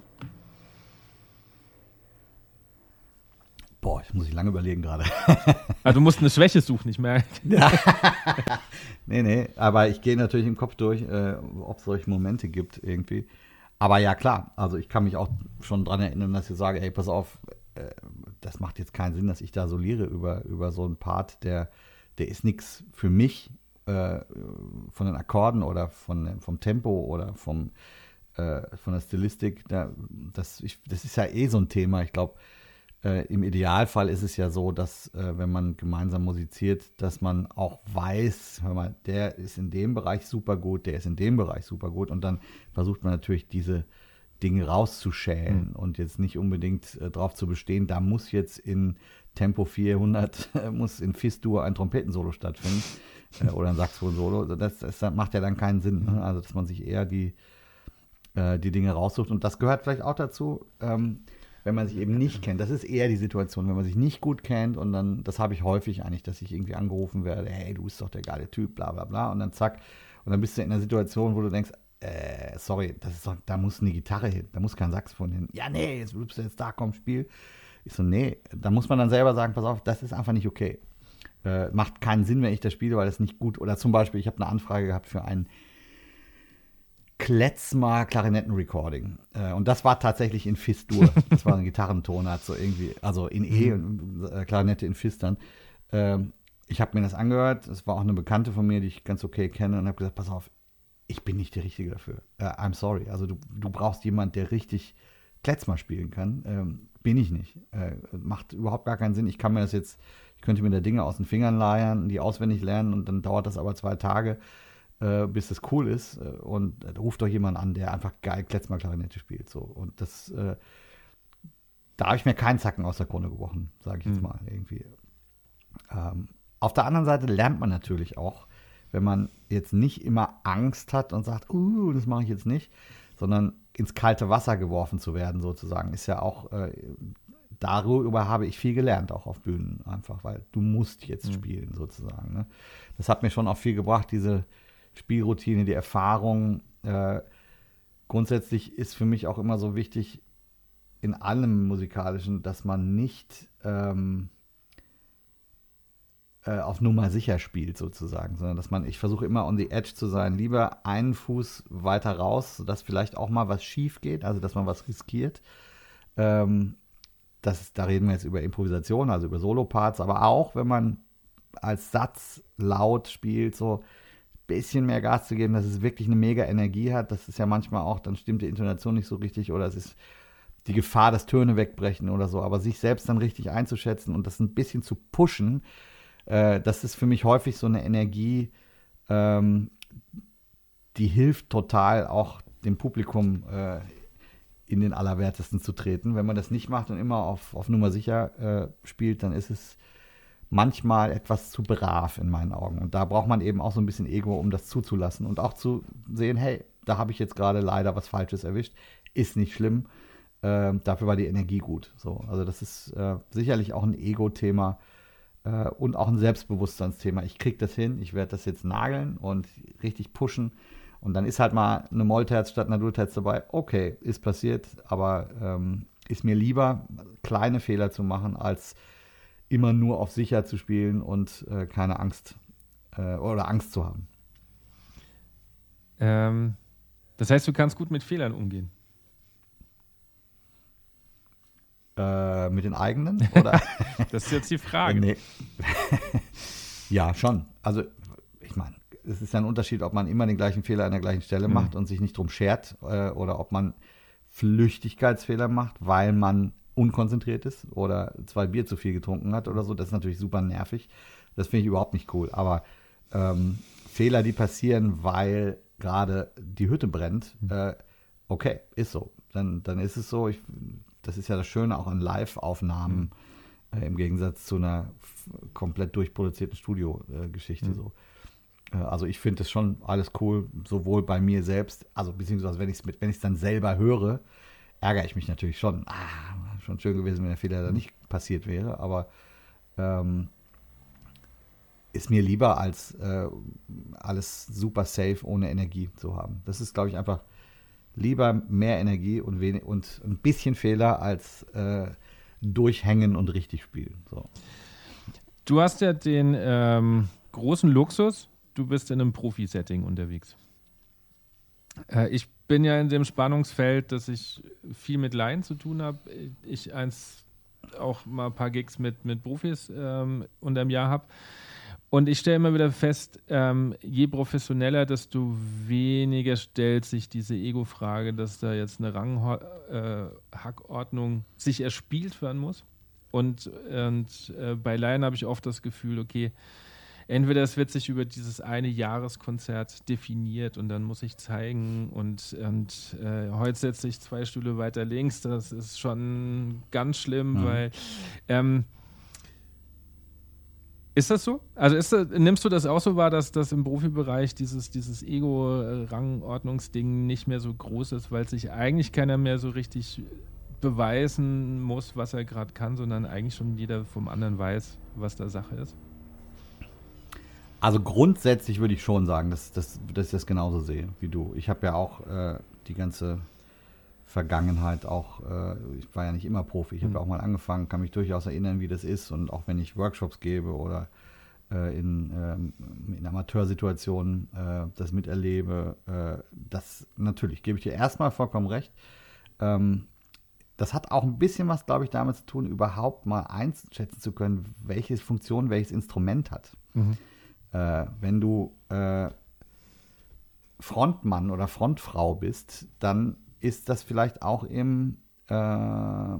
Boah, ich muss ich lange überlegen gerade. Ah, du musst eine Schwäche suchen, ich merke. Nee, nee, aber ich gehe natürlich im Kopf durch, äh, ob es solche Momente gibt irgendwie. Aber ja, klar, also ich kann mich auch schon dran erinnern, dass ich sage, ey, pass auf, äh, das macht jetzt keinen Sinn, dass ich da soliere über, über so einen Part, der, der ist nichts für mich äh, von den Akkorden oder von, vom Tempo oder vom, äh, von der Stilistik. Da, das, ich, das ist ja eh so ein Thema. Ich glaube, äh, im Idealfall ist es ja so, dass äh, wenn man gemeinsam musiziert, dass man auch weiß, hör mal, der ist in dem Bereich super gut, der ist in dem Bereich super gut und dann versucht man natürlich diese Dinge rauszuschälen Mhm. und jetzt nicht unbedingt äh, darauf zu bestehen, da muss jetzt in Tempo vierhundert, äh, muss in Fis-Dur ein Trompetensolo stattfinden äh, oder ein Saxophon-Solo. Das, das macht ja dann keinen Sinn. Ne? Also, dass man sich eher die, äh, die Dinge raussucht und das gehört vielleicht auch dazu, ähm, wenn man sich eben nicht kennt. Das ist eher die Situation, wenn man sich nicht gut kennt und dann, das habe ich häufig eigentlich, dass ich irgendwie angerufen werde, hey, du bist doch der geile Typ, bla bla bla und dann zack, und dann bist du in einer Situation, wo du denkst, äh, sorry, das ist doch, da muss eine Gitarre hin, da muss kein Saxophon hin. Ja, nee, jetzt bist du jetzt da, komm, Spiel. Ich so, nee, da muss man dann selber sagen, pass auf, das ist einfach nicht okay. Äh, macht keinen Sinn, wenn ich das spiele, weil das nicht gut, oder zum Beispiel, ich habe eine Anfrage gehabt für einen Kletzmer Klarinetten-Recording. Äh, und das war tatsächlich in Fis-Dur. Das war ein Gitarrentonart, so irgendwie, also in E und äh, Klarinette in Fis dann. Ähm, ich habe mir das angehört, es war auch eine Bekannte von mir, die ich ganz okay kenne und habe gesagt, pass auf, ich bin nicht der Richtige dafür. Äh, I'm sorry. Also du, du brauchst jemanden, der richtig Kletzmer spielen kann. Ähm, bin ich nicht. Äh, macht überhaupt gar keinen Sinn. Ich kann mir das jetzt, ich könnte mir da Dinge aus den Fingern leiern, die auswendig lernen und dann dauert das aber zwei Tage, äh, bis das cool ist. Und äh, ruft doch jemanden an, der einfach geil Kletzmer-Klarinette spielt. So. Und das, äh, da habe ich mir keinen Zacken aus der Krone gebrochen, sage ich jetzt Mhm. mal irgendwie. Ähm, auf der anderen Seite lernt man natürlich auch, wenn man jetzt nicht immer Angst hat und sagt, uh, das mache ich jetzt nicht, sondern ins kalte Wasser geworfen zu werden sozusagen, ist ja auch, äh, darüber habe ich viel gelernt, auch auf Bühnen einfach, weil du musst jetzt Mhm. spielen sozusagen. Ne? Das hat mir schon auch viel gebracht, diese Spielroutine, die Erfahrung. Äh, grundsätzlich ist für mich auch immer so wichtig in allem Musikalischen, dass man nicht ähm, äh, auf Nummer sicher spielt sozusagen, sondern dass man, ich versuche immer on the edge zu sein, lieber einen Fuß weiter raus, sodass vielleicht auch mal was schief geht, also dass man was riskiert. Ähm, das, da reden wir jetzt über Improvisation, also über Soloparts, aber auch, wenn man als Satz laut spielt, so ein bisschen mehr Gas zu geben, dass es wirklich eine mega Energie hat. Das ist ja manchmal auch, dann stimmt die Intonation nicht so richtig oder es ist die Gefahr, dass Töne wegbrechen oder so. Aber sich selbst dann richtig einzuschätzen und das ein bisschen zu pushen, äh, das ist für mich häufig so eine Energie, ähm, die hilft total auch dem Publikum äh, in den Allerwertesten zu treten. Wenn man das nicht macht und immer auf, auf Nummer sicher äh, spielt, dann ist es manchmal etwas zu brav in meinen Augen. Und da braucht man eben auch so ein bisschen Ego, um das zuzulassen und auch zu sehen, hey, da habe ich jetzt gerade leider was Falsches erwischt. Ist nicht schlimm. Ähm, dafür war die Energie gut. So, also das ist äh, sicherlich auch ein Ego-Thema äh, und auch ein Selbstbewusstseinsthema. Ich kriege das hin, ich werde das jetzt nageln und richtig pushen. Und dann ist halt mal eine Mollterz statt einer Durterz dabei. Okay, ist passiert, aber ähm, ist mir lieber, kleine Fehler zu machen, als immer nur auf sicher zu spielen und äh, keine Angst äh, oder Angst zu haben. Ähm, das heißt, du kannst gut mit Fehlern umgehen. Äh, mit den eigenen? Oder? Das ist jetzt die Frage. Nee. Ja, schon. Also, ich meine, es ist ja ein Unterschied, ob man immer den gleichen Fehler an der gleichen Stelle mhm. macht und sich nicht drum schert äh, oder ob man Flüchtigkeitsfehler macht, weil man unkonzentriert ist oder zwei Bier zu viel getrunken hat oder so. Das ist natürlich super nervig. Das finde ich überhaupt nicht cool. Aber ähm, Fehler, die passieren, weil gerade die Hütte brennt, äh, okay, ist so. Dann, dann ist es so. Ich, das ist ja das Schöne auch an Live-Aufnahmen mhm. äh, im Gegensatz zu einer f- komplett durchproduzierten Studio-Geschichte. Äh, mhm. so. äh, also ich finde das schon alles cool, sowohl bei mir selbst, also beziehungsweise wenn ich es mit, wenn ich es dann selber höre, ärgere ich mich natürlich schon. Ah, schon schön gewesen, wenn der Fehler da nicht passiert wäre, aber ähm, ist mir lieber, als äh, alles super safe ohne Energie zu haben. Das ist, glaube ich, einfach lieber mehr Energie und, wenig, und ein bisschen Fehler als äh, durchhängen und richtig spielen. So. Du hast ja den ähm, großen Luxus, du bist in einem Profi-Setting unterwegs. Äh, ich bin ja in dem Spannungsfeld, dass ich viel mit Laien zu tun habe. Ich eins auch mal ein paar Gigs mit, mit Profis ähm, unterm Jahr habe. Und ich stelle immer wieder fest, ähm, je professioneller, desto weniger stellt sich diese Ego-Frage, dass da jetzt eine Ranghackordnung äh, sich erspielt werden muss. Und, und äh, bei Laien habe ich oft das Gefühl, okay, entweder es wird sich über dieses eine Jahreskonzert definiert und dann muss ich zeigen und, und äh, heute setze ich zwei Stühle weiter links, das ist schon ganz schlimm, mhm. weil ähm, ist das so? Also ist das, nimmst du das auch so wahr, dass das im Profibereich dieses, dieses Ego-Rangordnungsding nicht mehr so groß ist, weil sich eigentlich keiner mehr so richtig beweisen muss, was er gerade kann, sondern eigentlich schon jeder vom anderen weiß, was da Sache ist? Also grundsätzlich würde ich schon sagen, dass, dass, dass ich das genauso sehe wie du. Ich habe ja auch äh, die ganze Vergangenheit auch, äh, ich war ja nicht immer Profi, ich habe mhm. ja auch mal angefangen, kann mich durchaus erinnern, wie das ist, und auch wenn ich Workshops gebe oder äh, in, ähm, in Amateursituationen äh, das miterlebe, äh, das natürlich, gebe ich dir erstmal vollkommen recht. Ähm, das hat auch ein bisschen was, glaube ich, damit zu tun, überhaupt mal einschätzen zu können, welche Funktion welches Instrument hat. Mhm. Äh, wenn du äh, Frontmann oder Frontfrau bist, dann ist das vielleicht auch im äh,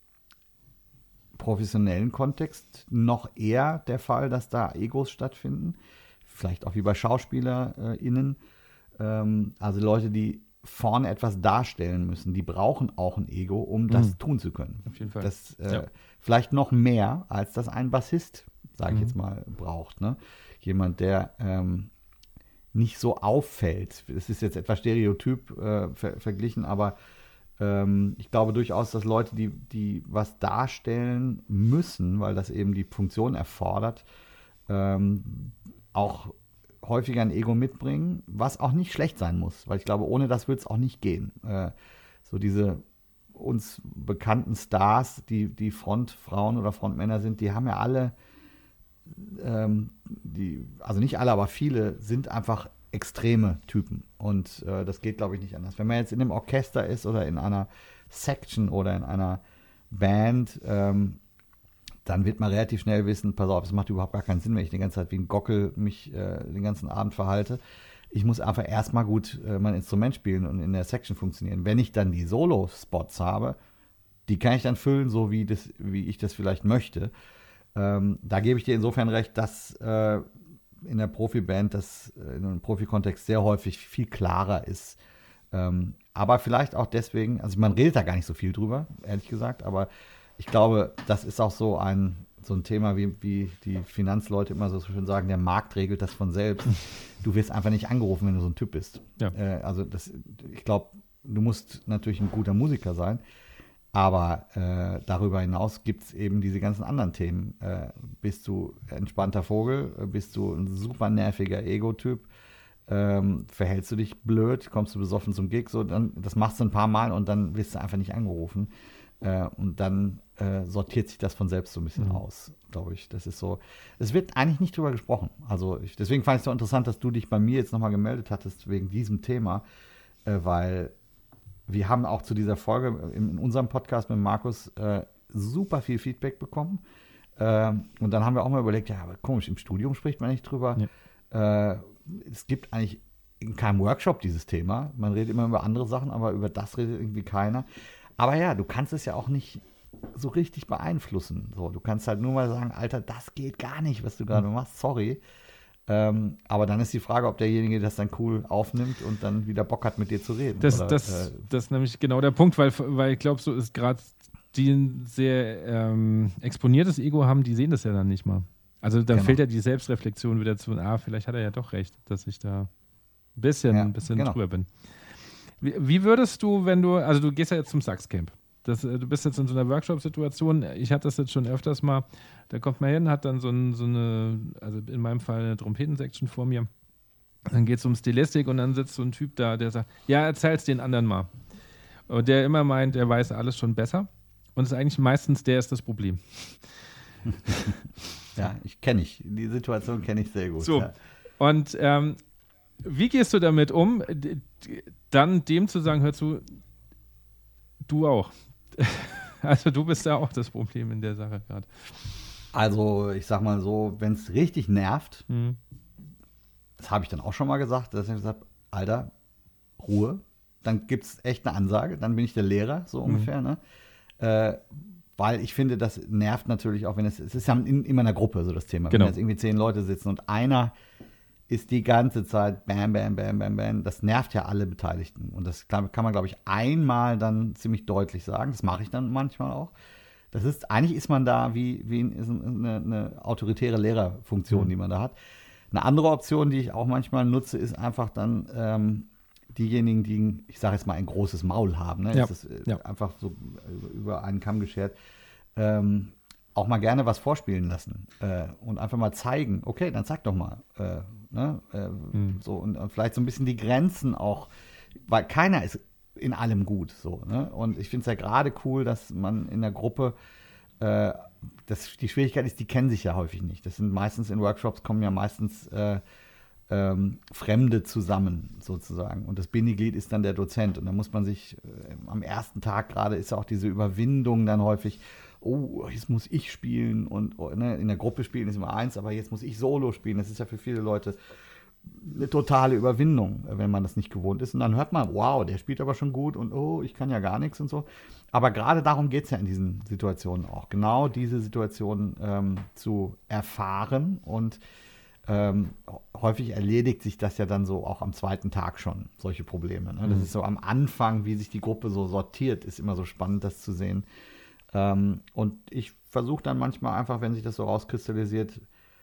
professionellen Kontext noch eher der Fall, dass da Egos stattfinden. Vielleicht auch wie bei SchauspielerInnen. Ähm, also Leute, die vorne etwas darstellen müssen, die brauchen auch ein Ego, um das mhm. tun zu können. Auf jeden Fall. Das äh, ja. vielleicht noch mehr, als das ein Bassist, sage ich mhm. jetzt mal, braucht. Ne? Jemand, der ähm, nicht so auffällt. Das ist jetzt etwas stereotyp äh, ver- verglichen, aber ähm, ich glaube durchaus, dass Leute, die, die was darstellen müssen, weil das eben die Funktion erfordert, ähm, auch häufiger ein Ego mitbringen, was auch nicht schlecht sein muss, weil ich glaube, ohne das wird es auch nicht gehen. Äh, so diese uns bekannten Stars, die, die Frontfrauen oder Frontmänner sind, die haben ja alle Ähm, die, also nicht alle, aber viele sind einfach extreme Typen. Und äh, das geht, glaube ich, nicht anders. Wenn man jetzt in einem Orchester ist oder in einer Section oder in einer Band, ähm, dann wird man relativ schnell wissen, pass auf, es macht überhaupt gar keinen Sinn, wenn ich die ganze Zeit wie ein Gockel mich äh, den ganzen Abend verhalte. Ich muss einfach erstmal gut äh, mein Instrument spielen und in der Section funktionieren. Wenn ich dann die Solo-Spots habe, die kann ich dann füllen, so wie, das, wie ich das vielleicht möchte. Ähm, da gebe ich dir insofern recht, dass äh, in der Profiband das äh, in einem Profikontext sehr häufig viel klarer ist. Ähm, aber vielleicht auch deswegen, also man redet da gar nicht so viel drüber, ehrlich gesagt, aber ich glaube, das ist auch so ein, so ein Thema, wie, wie die Finanzleute immer so schön sagen, der Markt regelt das von selbst. Du wirst einfach nicht angerufen, wenn du so ein Typ bist. Ja. Äh, also das, ich glaube, du musst natürlich ein guter Musiker sein. Aber äh, darüber hinaus gibt es eben diese ganzen anderen Themen. Äh, bist du entspannter Vogel? Bist du ein super nerviger Ego-Typ? ähm, verhältst du dich blöd, kommst du besoffen zum Gig, so, dann, das machst du ein paar Mal und dann wirst du einfach nicht angerufen. Äh, und dann äh, sortiert sich das von selbst so ein bisschen Mhm. aus, glaube ich. Das ist so, es wird eigentlich nicht drüber gesprochen. Also ich, deswegen fand ich es so interessant, dass du dich bei mir jetzt nochmal gemeldet hattest wegen diesem Thema, äh, weil wir haben auch zu dieser Folge in, in unserem Podcast mit Markus äh, super viel Feedback bekommen. Äh, und dann haben wir auch mal überlegt, ja, aber komisch, im Studium spricht man nicht drüber. Ja. Äh, es gibt eigentlich in keinem Workshop dieses Thema. Man redet immer über andere Sachen, aber über das redet irgendwie keiner. Aber ja, du kannst es ja auch nicht so richtig beeinflussen. So, du kannst halt nur mal sagen, Alter, das geht gar nicht, was du gerade machst, sorry. Ähm, aber dann ist die Frage, ob derjenige das dann cool aufnimmt und dann wieder Bock hat, mit dir zu reden. Das, oder, das, äh, das ist nämlich genau der Punkt, weil, weil ich glaube, so ist gerade die ein sehr ähm, exponiertes Ego haben, die sehen das ja dann nicht mal. Also dann Genau. fehlt ja die Selbstreflexion wieder zu, ah, vielleicht hat er ja doch recht, dass ich da ein bisschen, Ja, ein bisschen genau. drüber bin. Wie, wie würdest du, wenn du, also du gehst ja jetzt zum Saxcamp. Das, äh, du bist jetzt in so einer Workshop-Situation. Ich hatte das jetzt schon öfters mal. Da kommt man hin, hat dann so, ein, so eine, also in meinem Fall eine Trompetensection vor mir. Dann geht es um Stilistik und dann sitzt so ein Typ da, der sagt, ja, erzähl's den anderen mal. Und der immer meint, er weiß alles schon besser. Und es ist eigentlich meistens der ist das Problem. Ja, ich kenne ich. Die Situation kenne ich sehr gut. So. Ja. Und ähm, wie gehst du damit um, d- d- dann dem zu sagen, hör zu, du auch. Also du bist ja auch das Problem in der Sache gerade. Also, ich sag mal so, wenn es richtig nervt, Mhm. das habe ich dann auch schon mal gesagt, dass ich gesagt habe, Alter, Ruhe. Dann gibt es echt eine Ansage, dann bin ich der Lehrer, so ungefähr, ne? Äh, weil ich finde, das nervt natürlich auch, wenn es, es ist ja in, immer in einer Gruppe so das Thema. Genau. Wenn jetzt irgendwie zehn Leute sitzen und einer ist die ganze Zeit bam, bam, bam, bam, bam, das nervt ja alle Beteiligten. Und das kann, kann man, glaube ich, einmal dann ziemlich deutlich sagen. Das mache ich dann manchmal auch. Das ist, eigentlich ist man da wie, wie eine, eine autoritäre Lehrerfunktion, Mhm. die man da hat. Eine andere Option, die ich auch manchmal nutze, ist einfach dann ähm, diejenigen, die, ich sage jetzt mal, ein großes Maul haben. Ne? Ja, Das ist äh, ja. einfach so über einen Kamm geschert. Ähm, auch mal gerne was vorspielen lassen äh, und einfach mal zeigen, okay, dann zeig doch mal. Äh, ne? äh, Mhm. so, und, und vielleicht so ein bisschen die Grenzen auch, weil keiner ist in allem gut. So, ne? Und ich finde es ja gerade cool, dass man in der Gruppe äh, das, die Schwierigkeit ist, die kennen sich ja häufig nicht. Das sind meistens in Workshops kommen ja meistens äh, ähm, Fremde zusammen sozusagen. Und das Bindeglied ist dann der Dozent. Und da muss man sich äh, am ersten Tag gerade ist ja auch diese Überwindung dann häufig, oh, jetzt muss ich spielen und oh, ne, in der Gruppe spielen ist immer eins, aber jetzt muss ich Solo spielen. Das ist ja für viele Leute eine totale Überwindung, wenn man das nicht gewohnt ist. Und dann hört man, wow, der spielt aber schon gut und oh, ich kann ja gar nichts und so. Aber gerade darum geht es ja in diesen Situationen auch. Genau diese Situationen ähm, zu erfahren und ähm, häufig erledigt sich das ja dann so auch am zweiten Tag schon, solche Probleme. Ne? Das Mhm. ist so am Anfang, wie sich die Gruppe so sortiert, ist immer so spannend, das zu sehen. Ähm, und ich versuche dann manchmal einfach, wenn sich das so rauskristallisiert,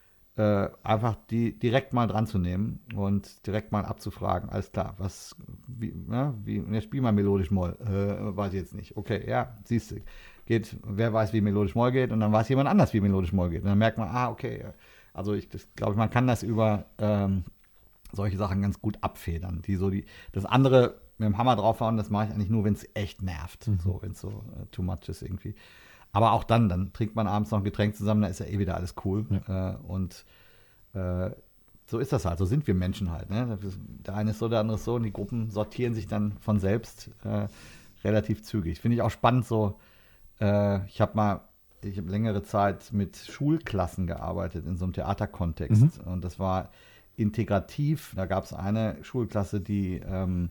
äh, einfach die direkt mal dran zu nehmen und direkt mal abzufragen, alles klar, was, wie, ne, wie, ne, spiel mal melodisch Moll, äh, weiß ich jetzt nicht. Okay, ja, siehst du, geht, wer weiß, wie melodisch Moll geht und dann weiß jemand anders, wie melodisch Moll geht. Und dann merkt man, ah, okay, also ich glaube, man kann das über ähm, solche Sachen ganz gut abfedern, die so die, das andere mit dem Hammer draufhauen, das mache ich eigentlich nur, wenn es echt nervt, Mhm. so, wenn es so äh, too much ist irgendwie. Aber auch dann, dann trinkt man abends noch ein Getränk zusammen, dann ist ja eh wieder alles cool. Ja. Äh, und äh, so ist das halt, so sind wir Menschen halt. Ne? Der eine ist so, der andere ist so und die Gruppen sortieren sich dann von selbst äh, relativ zügig. Finde ich auch spannend so, äh, ich habe mal, ich habe längere Zeit mit Schulklassen gearbeitet in so einem Theaterkontext Mhm. und das war integrativ. Da gab es eine Schulklasse, die ähm,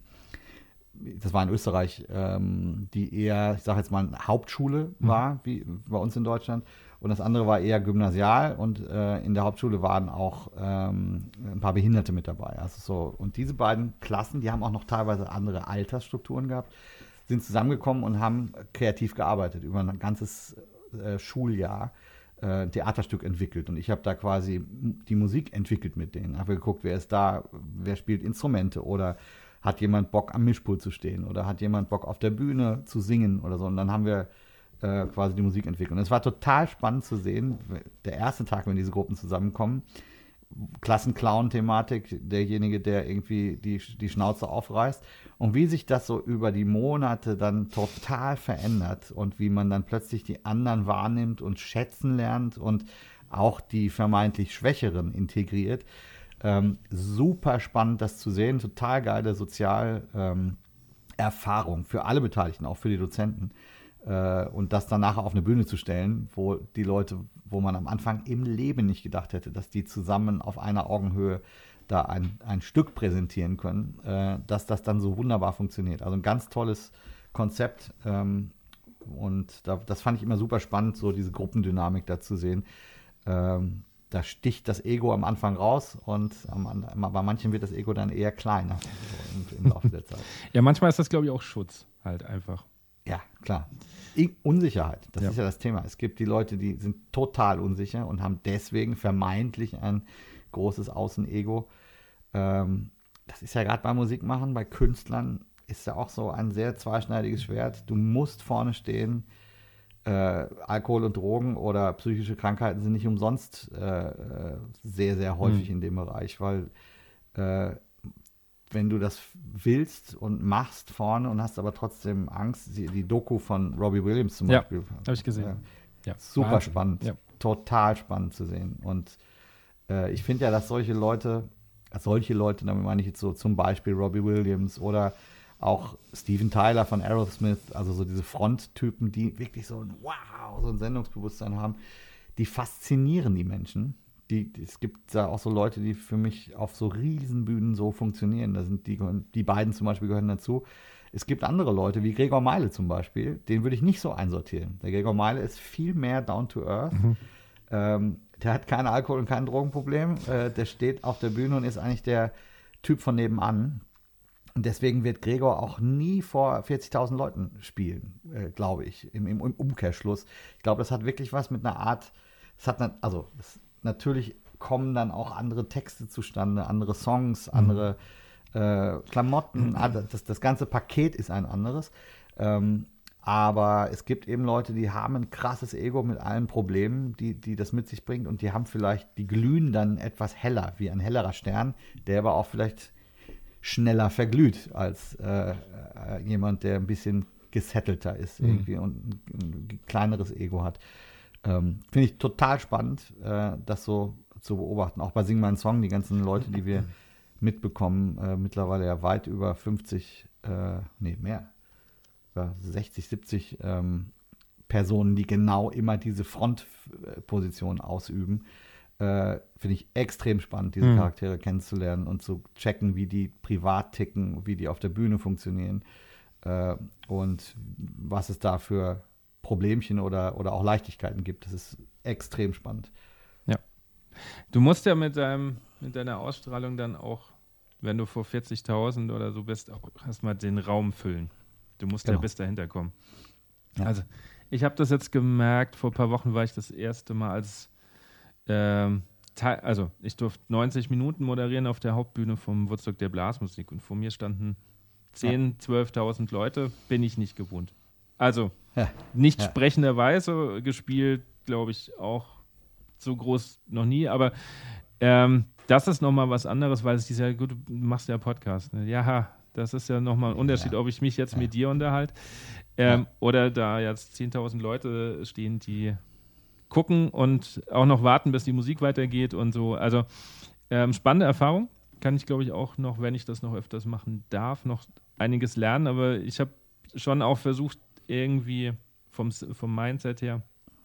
das war in Österreich, ähm, die eher, ich sage jetzt mal, eine Hauptschule war, wie bei uns in Deutschland. Und das andere war eher gymnasial und äh, in der Hauptschule waren auch ähm, ein paar Behinderte mit dabei. Also so. Und diese beiden Klassen, die haben auch noch teilweise andere Altersstrukturen gehabt, sind zusammengekommen und haben kreativ gearbeitet über ein ganzes äh, Schuljahr. äh, Ein Theaterstück entwickelt und ich habe da quasi die Musik entwickelt mit denen. Habe geguckt, wer ist da, wer spielt Instrumente oder hat jemand Bock am Mischpult zu stehen oder hat jemand Bock auf der Bühne zu singen oder so. Und dann haben wir äh, quasi die Musik entwickelt. Und es war total spannend zu sehen, der erste Tag, wenn diese Gruppen zusammenkommen, Klassenclown-Thematik, derjenige, der irgendwie die, die Schnauze aufreißt. Und wie sich das so über die Monate dann total verändert und wie man dann plötzlich die anderen wahrnimmt und schätzen lernt und auch die vermeintlich Schwächeren integriert. Ähm, super spannend, das zu sehen. Total geile Sozialerfahrung ähm, für alle Beteiligten, auch für die Dozenten. Äh, und das dann nachher auf eine Bühne zu stellen, wo die Leute, wo man am Anfang im Leben nicht gedacht hätte, dass die zusammen auf einer Augenhöhe da ein, ein Stück präsentieren können, äh, dass das dann so wunderbar funktioniert. Also ein ganz tolles Konzept. Ähm, und da, das fand ich immer super spannend, so diese Gruppendynamik da zu sehen. Ähm, da sticht das Ego am Anfang raus und am, bei manchen wird das Ego dann eher kleiner so im, im Laufe der Zeit. Ja, manchmal ist das, glaube ich, auch Schutz halt einfach. Ja, klar. Unsicherheit, das ja. ist ja das Thema. Es gibt die Leute, die sind total unsicher und haben deswegen vermeintlich ein großes Außenego. Ähm, das ist ja gerade beim Musikmachen, bei Künstlern ist ja auch so ein sehr zweischneidiges Schwert. Du musst vorne stehen. Äh, Alkohol und Drogen oder psychische Krankheiten sind nicht umsonst äh, sehr, sehr häufig mhm. in dem Bereich, weil äh, wenn du das willst und machst vorne und hast aber trotzdem Angst, die, die Doku von Robbie Williams zum ja, Beispiel. habe ich gesehen. Äh, ja. Super Wahnsinn. spannend, ja. total spannend zu sehen. Und äh, ich finde ja, dass solche Leute, solche Leute, damit meine ich jetzt so zum Beispiel Robbie Williams oder auch Steven Tyler von Aerosmith, also so diese Fronttypen, die wirklich so ein Wow, so ein Sendungsbewusstsein haben, die faszinieren die Menschen. Die, es gibt da auch so Leute, die für mich auf so Riesenbühnen so funktionieren. Da sind die, die beiden zum Beispiel gehören dazu. Es gibt andere Leute, wie Gregor Meile zum Beispiel, den würde ich nicht so einsortieren. Der Gregor Meile ist viel mehr down to earth. Mhm. Ähm, der hat kein Alkohol- und kein Drogenproblem. Äh, der steht auf der Bühne und ist eigentlich der Typ von nebenan. Und deswegen wird Gregor auch nie vor vierzigtausend Leuten spielen, äh, glaube ich, im, im Umkehrschluss. Ich glaube, das hat wirklich was mit einer Art, es hat, eine, also es, natürlich kommen dann auch andere Texte zustande, andere Songs, andere äh, Klamotten, mhm. das, das ganze Paket ist ein anderes. Ähm, aber es gibt eben Leute, die haben ein krasses Ego mit allen Problemen, die, die das mit sich bringt und die haben vielleicht, die glühen dann etwas heller, wie ein hellerer Stern, der aber auch vielleicht schneller verglüht als äh, äh, jemand, der ein bisschen gesettelter ist irgendwie mhm. und ein, ein kleineres Ego hat. Ähm, Finde ich total spannend, äh, das so zu beobachten. Auch bei Sing meinen Song, die ganzen Leute, die wir mitbekommen, äh, mittlerweile ja weit über fünfzig, äh, nee, mehr, ja, sechzig, siebzig ähm, Personen, die genau immer diese Frontposition ausüben. Äh, Finde ich extrem spannend, diese mhm. Charaktere kennenzulernen und zu checken, wie die privat ticken, wie die auf der Bühne funktionieren äh, und was es da für Problemchen oder, oder auch Leichtigkeiten gibt. Das ist extrem spannend. Ja. Du musst ja mit, deinem, mit deiner Ausstrahlung dann auch, wenn du vor vierzigtausend oder so bist, auch erstmal den Raum füllen. Du musst genau. ja bis dahinter kommen. Ja. Also ich habe das jetzt gemerkt, vor ein paar Wochen war ich das erste Mal als Ähm, also ich durfte neunzig Minuten moderieren auf der Hauptbühne vom Woodstock der Blasmusik und vor mir standen zehntausend, zwölftausend Leute, bin ich nicht gewohnt. Also ja. nicht ja. sprechenderweise gespielt, glaube ich, auch so groß noch nie, aber ähm, das ist nochmal was anderes, weil es ist ja gut, du machst ja Podcast, ne? Ja, das ist ja nochmal ein Unterschied, ja. ob ich mich jetzt ja. mit dir unterhalte ähm, ja. oder da jetzt zehntausend Leute stehen, die gucken und auch noch warten, bis die Musik weitergeht und so. Also ähm, spannende Erfahrung. Kann ich, glaube ich, auch noch, wenn ich das noch öfters machen darf, noch einiges lernen. Aber ich habe schon auch versucht, irgendwie vom, vom Mindset her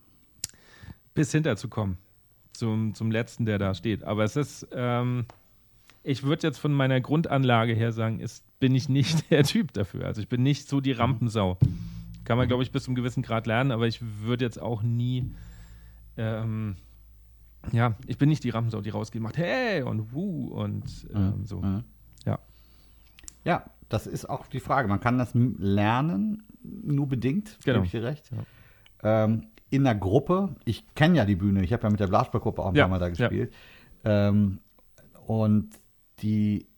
bis hinterzukommen. Zum, zum Letzten, der da steht. Aber es ist, ähm, ich würde jetzt von meiner Grundanlage her sagen, ist, bin ich nicht der Typ dafür. Also ich bin nicht so die Rampensau. Kann man, glaube ich, bis zu einem gewissen Grad lernen, aber ich würde jetzt auch nie Ähm, ja, ich bin nicht die Rampensau, die rausgeht, macht hey und wuh und ähm, so. Mhm. Ja. Ja, das ist auch die Frage. Man kann das lernen, nur bedingt, genau. gebe ich dir recht. Ja. Ähm, in der Gruppe, ich kenne ja die Bühne, ich habe ja mit der Blasberggruppe auch ein ja. paar Mal da gespielt. Ja. Ähm, und die,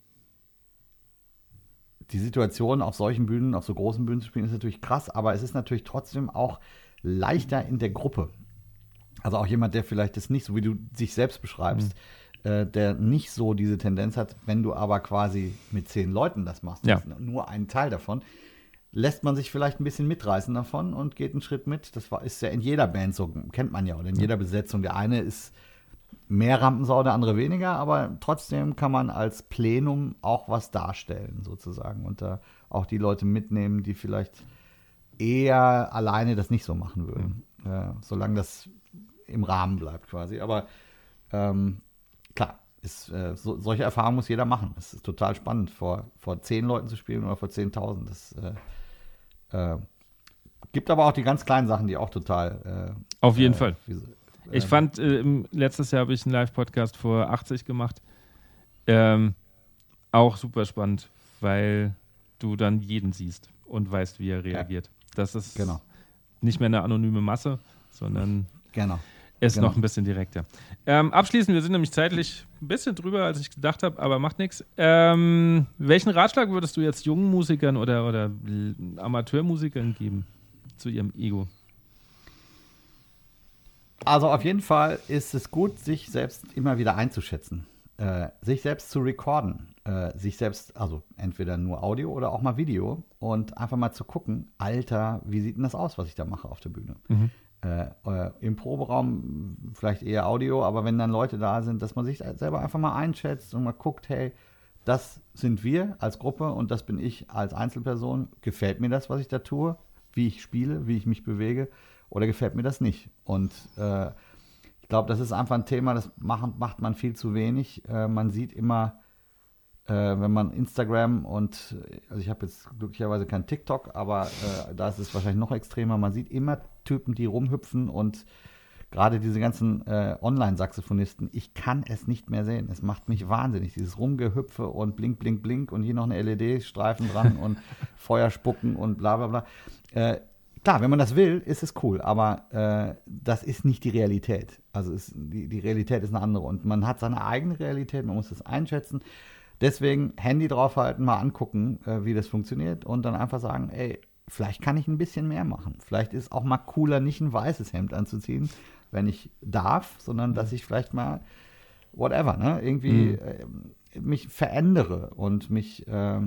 die Situation auf solchen Bühnen, auf so großen Bühnen zu spielen, ist natürlich krass, aber es ist natürlich trotzdem auch leichter in der Gruppe. Also auch jemand, der vielleicht das nicht, so wie du dich selbst beschreibst, äh, der nicht so diese Tendenz hat. Wenn du aber quasi mit zehn Leuten das machst, Ja. das ist nur ein Teil davon, lässt man sich vielleicht ein bisschen mitreißen davon und geht einen Schritt mit. Das war, ist ja in jeder Band so, kennt man ja, oder in jeder Besetzung. Der eine ist mehr Rampensau, der andere weniger, aber trotzdem kann man als Plenum auch was darstellen, sozusagen. Und da auch die Leute mitnehmen, die vielleicht eher alleine das nicht so machen würden. Mhm. Äh, solange das im Rahmen bleibt quasi. Aber ähm, klar, ist, äh, so, solche Erfahrungen muss jeder machen. Es ist total spannend, vor, vor zehn Leuten zu spielen oder vor zehntausend. Das äh, äh, gibt aber auch die ganz kleinen Sachen, die auch total äh, Auf jeden äh, Fall. Wie, Ich fand, äh, letztes Jahr habe ich einen Live-Podcast vor achtzig gemacht. Ähm, auch super spannend, weil du dann jeden siehst und weißt, wie er reagiert. Ja. Das ist genau. nicht mehr eine anonyme Masse, sondern genau. ist genau. noch ein bisschen direkter. Ähm, abschließend, wir sind nämlich zeitlich ein bisschen drüber, als ich gedacht habe, aber macht nichts. Ähm, welchen Ratschlag würdest du jetzt jungen Musikern oder, oder Amateurmusikern geben zu ihrem Ego? Also auf jeden Fall ist es gut, sich selbst immer wieder einzuschätzen, äh, sich selbst zu recorden, äh, sich selbst, also entweder nur Audio oder auch mal Video und einfach mal zu gucken, Alter, wie sieht denn das aus, was ich da mache auf der Bühne? Mhm. Äh, äh, im Proberaum vielleicht eher Audio, aber wenn dann Leute da sind, dass man sich selber einfach mal einschätzt und mal guckt, hey, das sind wir als Gruppe und das bin ich als Einzelperson. Gefällt mir das, was ich da tue, wie ich spiele, wie ich mich bewege? Oder gefällt mir das nicht? Und äh, ich glaube, das ist einfach ein Thema, das macht, macht man viel zu wenig. Äh, man sieht immer, äh, wenn man Instagram und, also ich habe jetzt glücklicherweise kein TikTok, aber äh, da ist es wahrscheinlich noch extremer. Man sieht immer Typen, die rumhüpfen und gerade diese ganzen äh, Online-Saxophonisten, ich kann es nicht mehr sehen. Es macht mich wahnsinnig, dieses Rumgehüpfe und blink, blink, blink und hier noch eine L E D-Streifen dran und Feuer spucken und bla bla bla. Äh, Klar, wenn man das will, ist es cool, aber äh, das ist nicht die Realität. Also ist, die, die Realität ist eine andere und man hat seine eigene Realität, man muss das einschätzen. Deswegen Handy draufhalten, mal angucken, äh, wie das funktioniert und dann einfach sagen, ey, vielleicht kann ich ein bisschen mehr machen. Vielleicht ist auch mal cooler, nicht ein weißes Hemd anzuziehen, wenn ich darf, sondern dass ich vielleicht mal, whatever, ne, irgendwie mhm. äh, mich verändere und mich äh,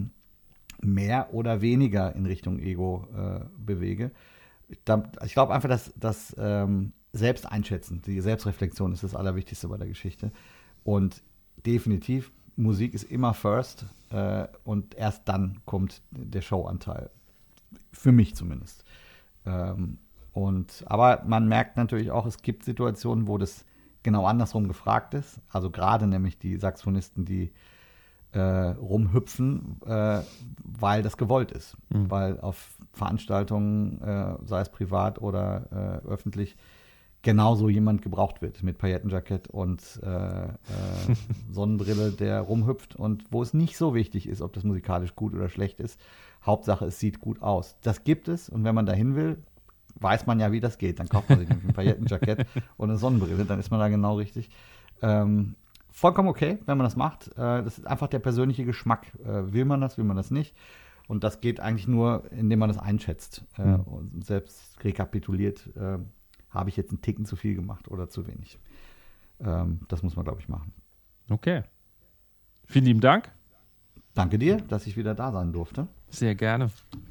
mehr oder weniger in Richtung Ego äh, bewege. Da, ich glaube einfach, dass das ähm, Selbsteinschätzen, die Selbstreflexion ist das Allerwichtigste bei der Geschichte. Und definitiv, Musik ist immer first äh, und erst dann kommt der Showanteil. Für mich zumindest. Ähm, und, aber man merkt natürlich auch, es gibt Situationen, wo das genau andersrum gefragt ist. Also gerade nämlich die Saxophonisten, die Äh, rumhüpfen, äh, weil das gewollt ist. Mhm. Weil auf Veranstaltungen, äh, sei es privat oder äh, öffentlich, genauso jemand gebraucht wird mit Paillettenjackett und äh, äh, Sonnenbrille, der rumhüpft und wo es nicht so wichtig ist, ob das musikalisch gut oder schlecht ist. Hauptsache, es sieht gut aus. Das gibt es und wenn man dahin will, weiß man ja, wie das geht. Dann kauft man sich ein Paillettenjackett und eine Sonnenbrille, dann ist man da genau richtig. Ähm, Vollkommen okay, wenn man das macht. Das ist einfach der persönliche Geschmack. Will man das, will man das nicht? Und das geht eigentlich nur, indem man das einschätzt mhm. und selbst rekapituliert. Habe ich jetzt einen Ticken zu viel gemacht oder zu wenig? Das muss man, glaube ich, machen. Okay. Vielen lieben Dank. Danke dir, dass ich wieder da sein durfte. Sehr gerne.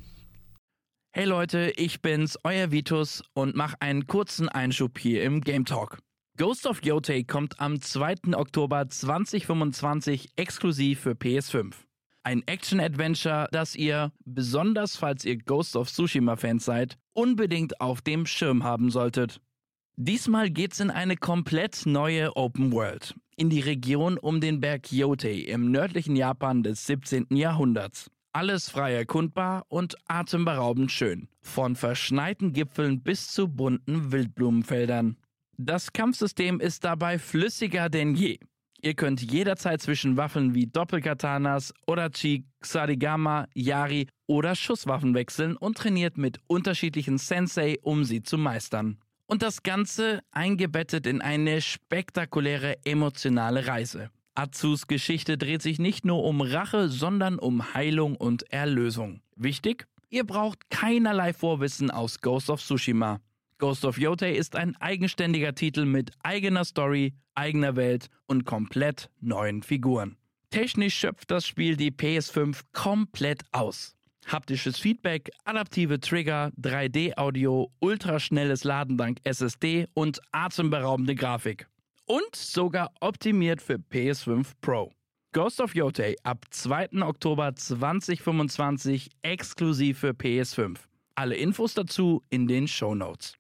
Hey Leute, ich bin's, euer Vitus und mache einen kurzen Einschub hier im Game Talk. Ghost of Yotei kommt am zweiten Oktober zweitausendfünfundzwanzig exklusiv für P S fünf. Ein Action-Adventure, das ihr, besonders falls ihr Ghost of Tsushima-Fans seid, unbedingt auf dem Schirm haben solltet. Diesmal geht's in eine komplett neue Open World, in die Region um den Berg Yotei im nördlichen Japan des siebzehnten Jahrhunderts. Alles frei erkundbar und atemberaubend schön, von verschneiten Gipfeln bis zu bunten Wildblumenfeldern. Das Kampfsystem ist dabei flüssiger denn je. Ihr könnt jederzeit zwischen Waffen wie Doppelkatanas, Odachi, Ksarigama, Yari oder Schusswaffen wechseln und trainiert mit unterschiedlichen Sensei, um sie zu meistern. Und das Ganze eingebettet in eine spektakuläre emotionale Reise. Atsus Geschichte dreht sich nicht nur um Rache, sondern um Heilung und Erlösung. Wichtig? Ihr braucht keinerlei Vorwissen aus Ghost of Tsushima. Ghost of Yotei ist ein eigenständiger Titel mit eigener Story, eigener Welt und komplett neuen Figuren. Technisch schöpft das Spiel die P S fünf komplett aus. Haptisches Feedback, adaptive Trigger, drei D Audio, ultraschnelles Laden dank S S D und atemberaubende Grafik. Und sogar optimiert für P S fünf Pro. Ghost of Yotei ab zweiten Oktober zweitausendfünfundzwanzig exklusiv für P S fünf. Alle Infos dazu in den Shownotes.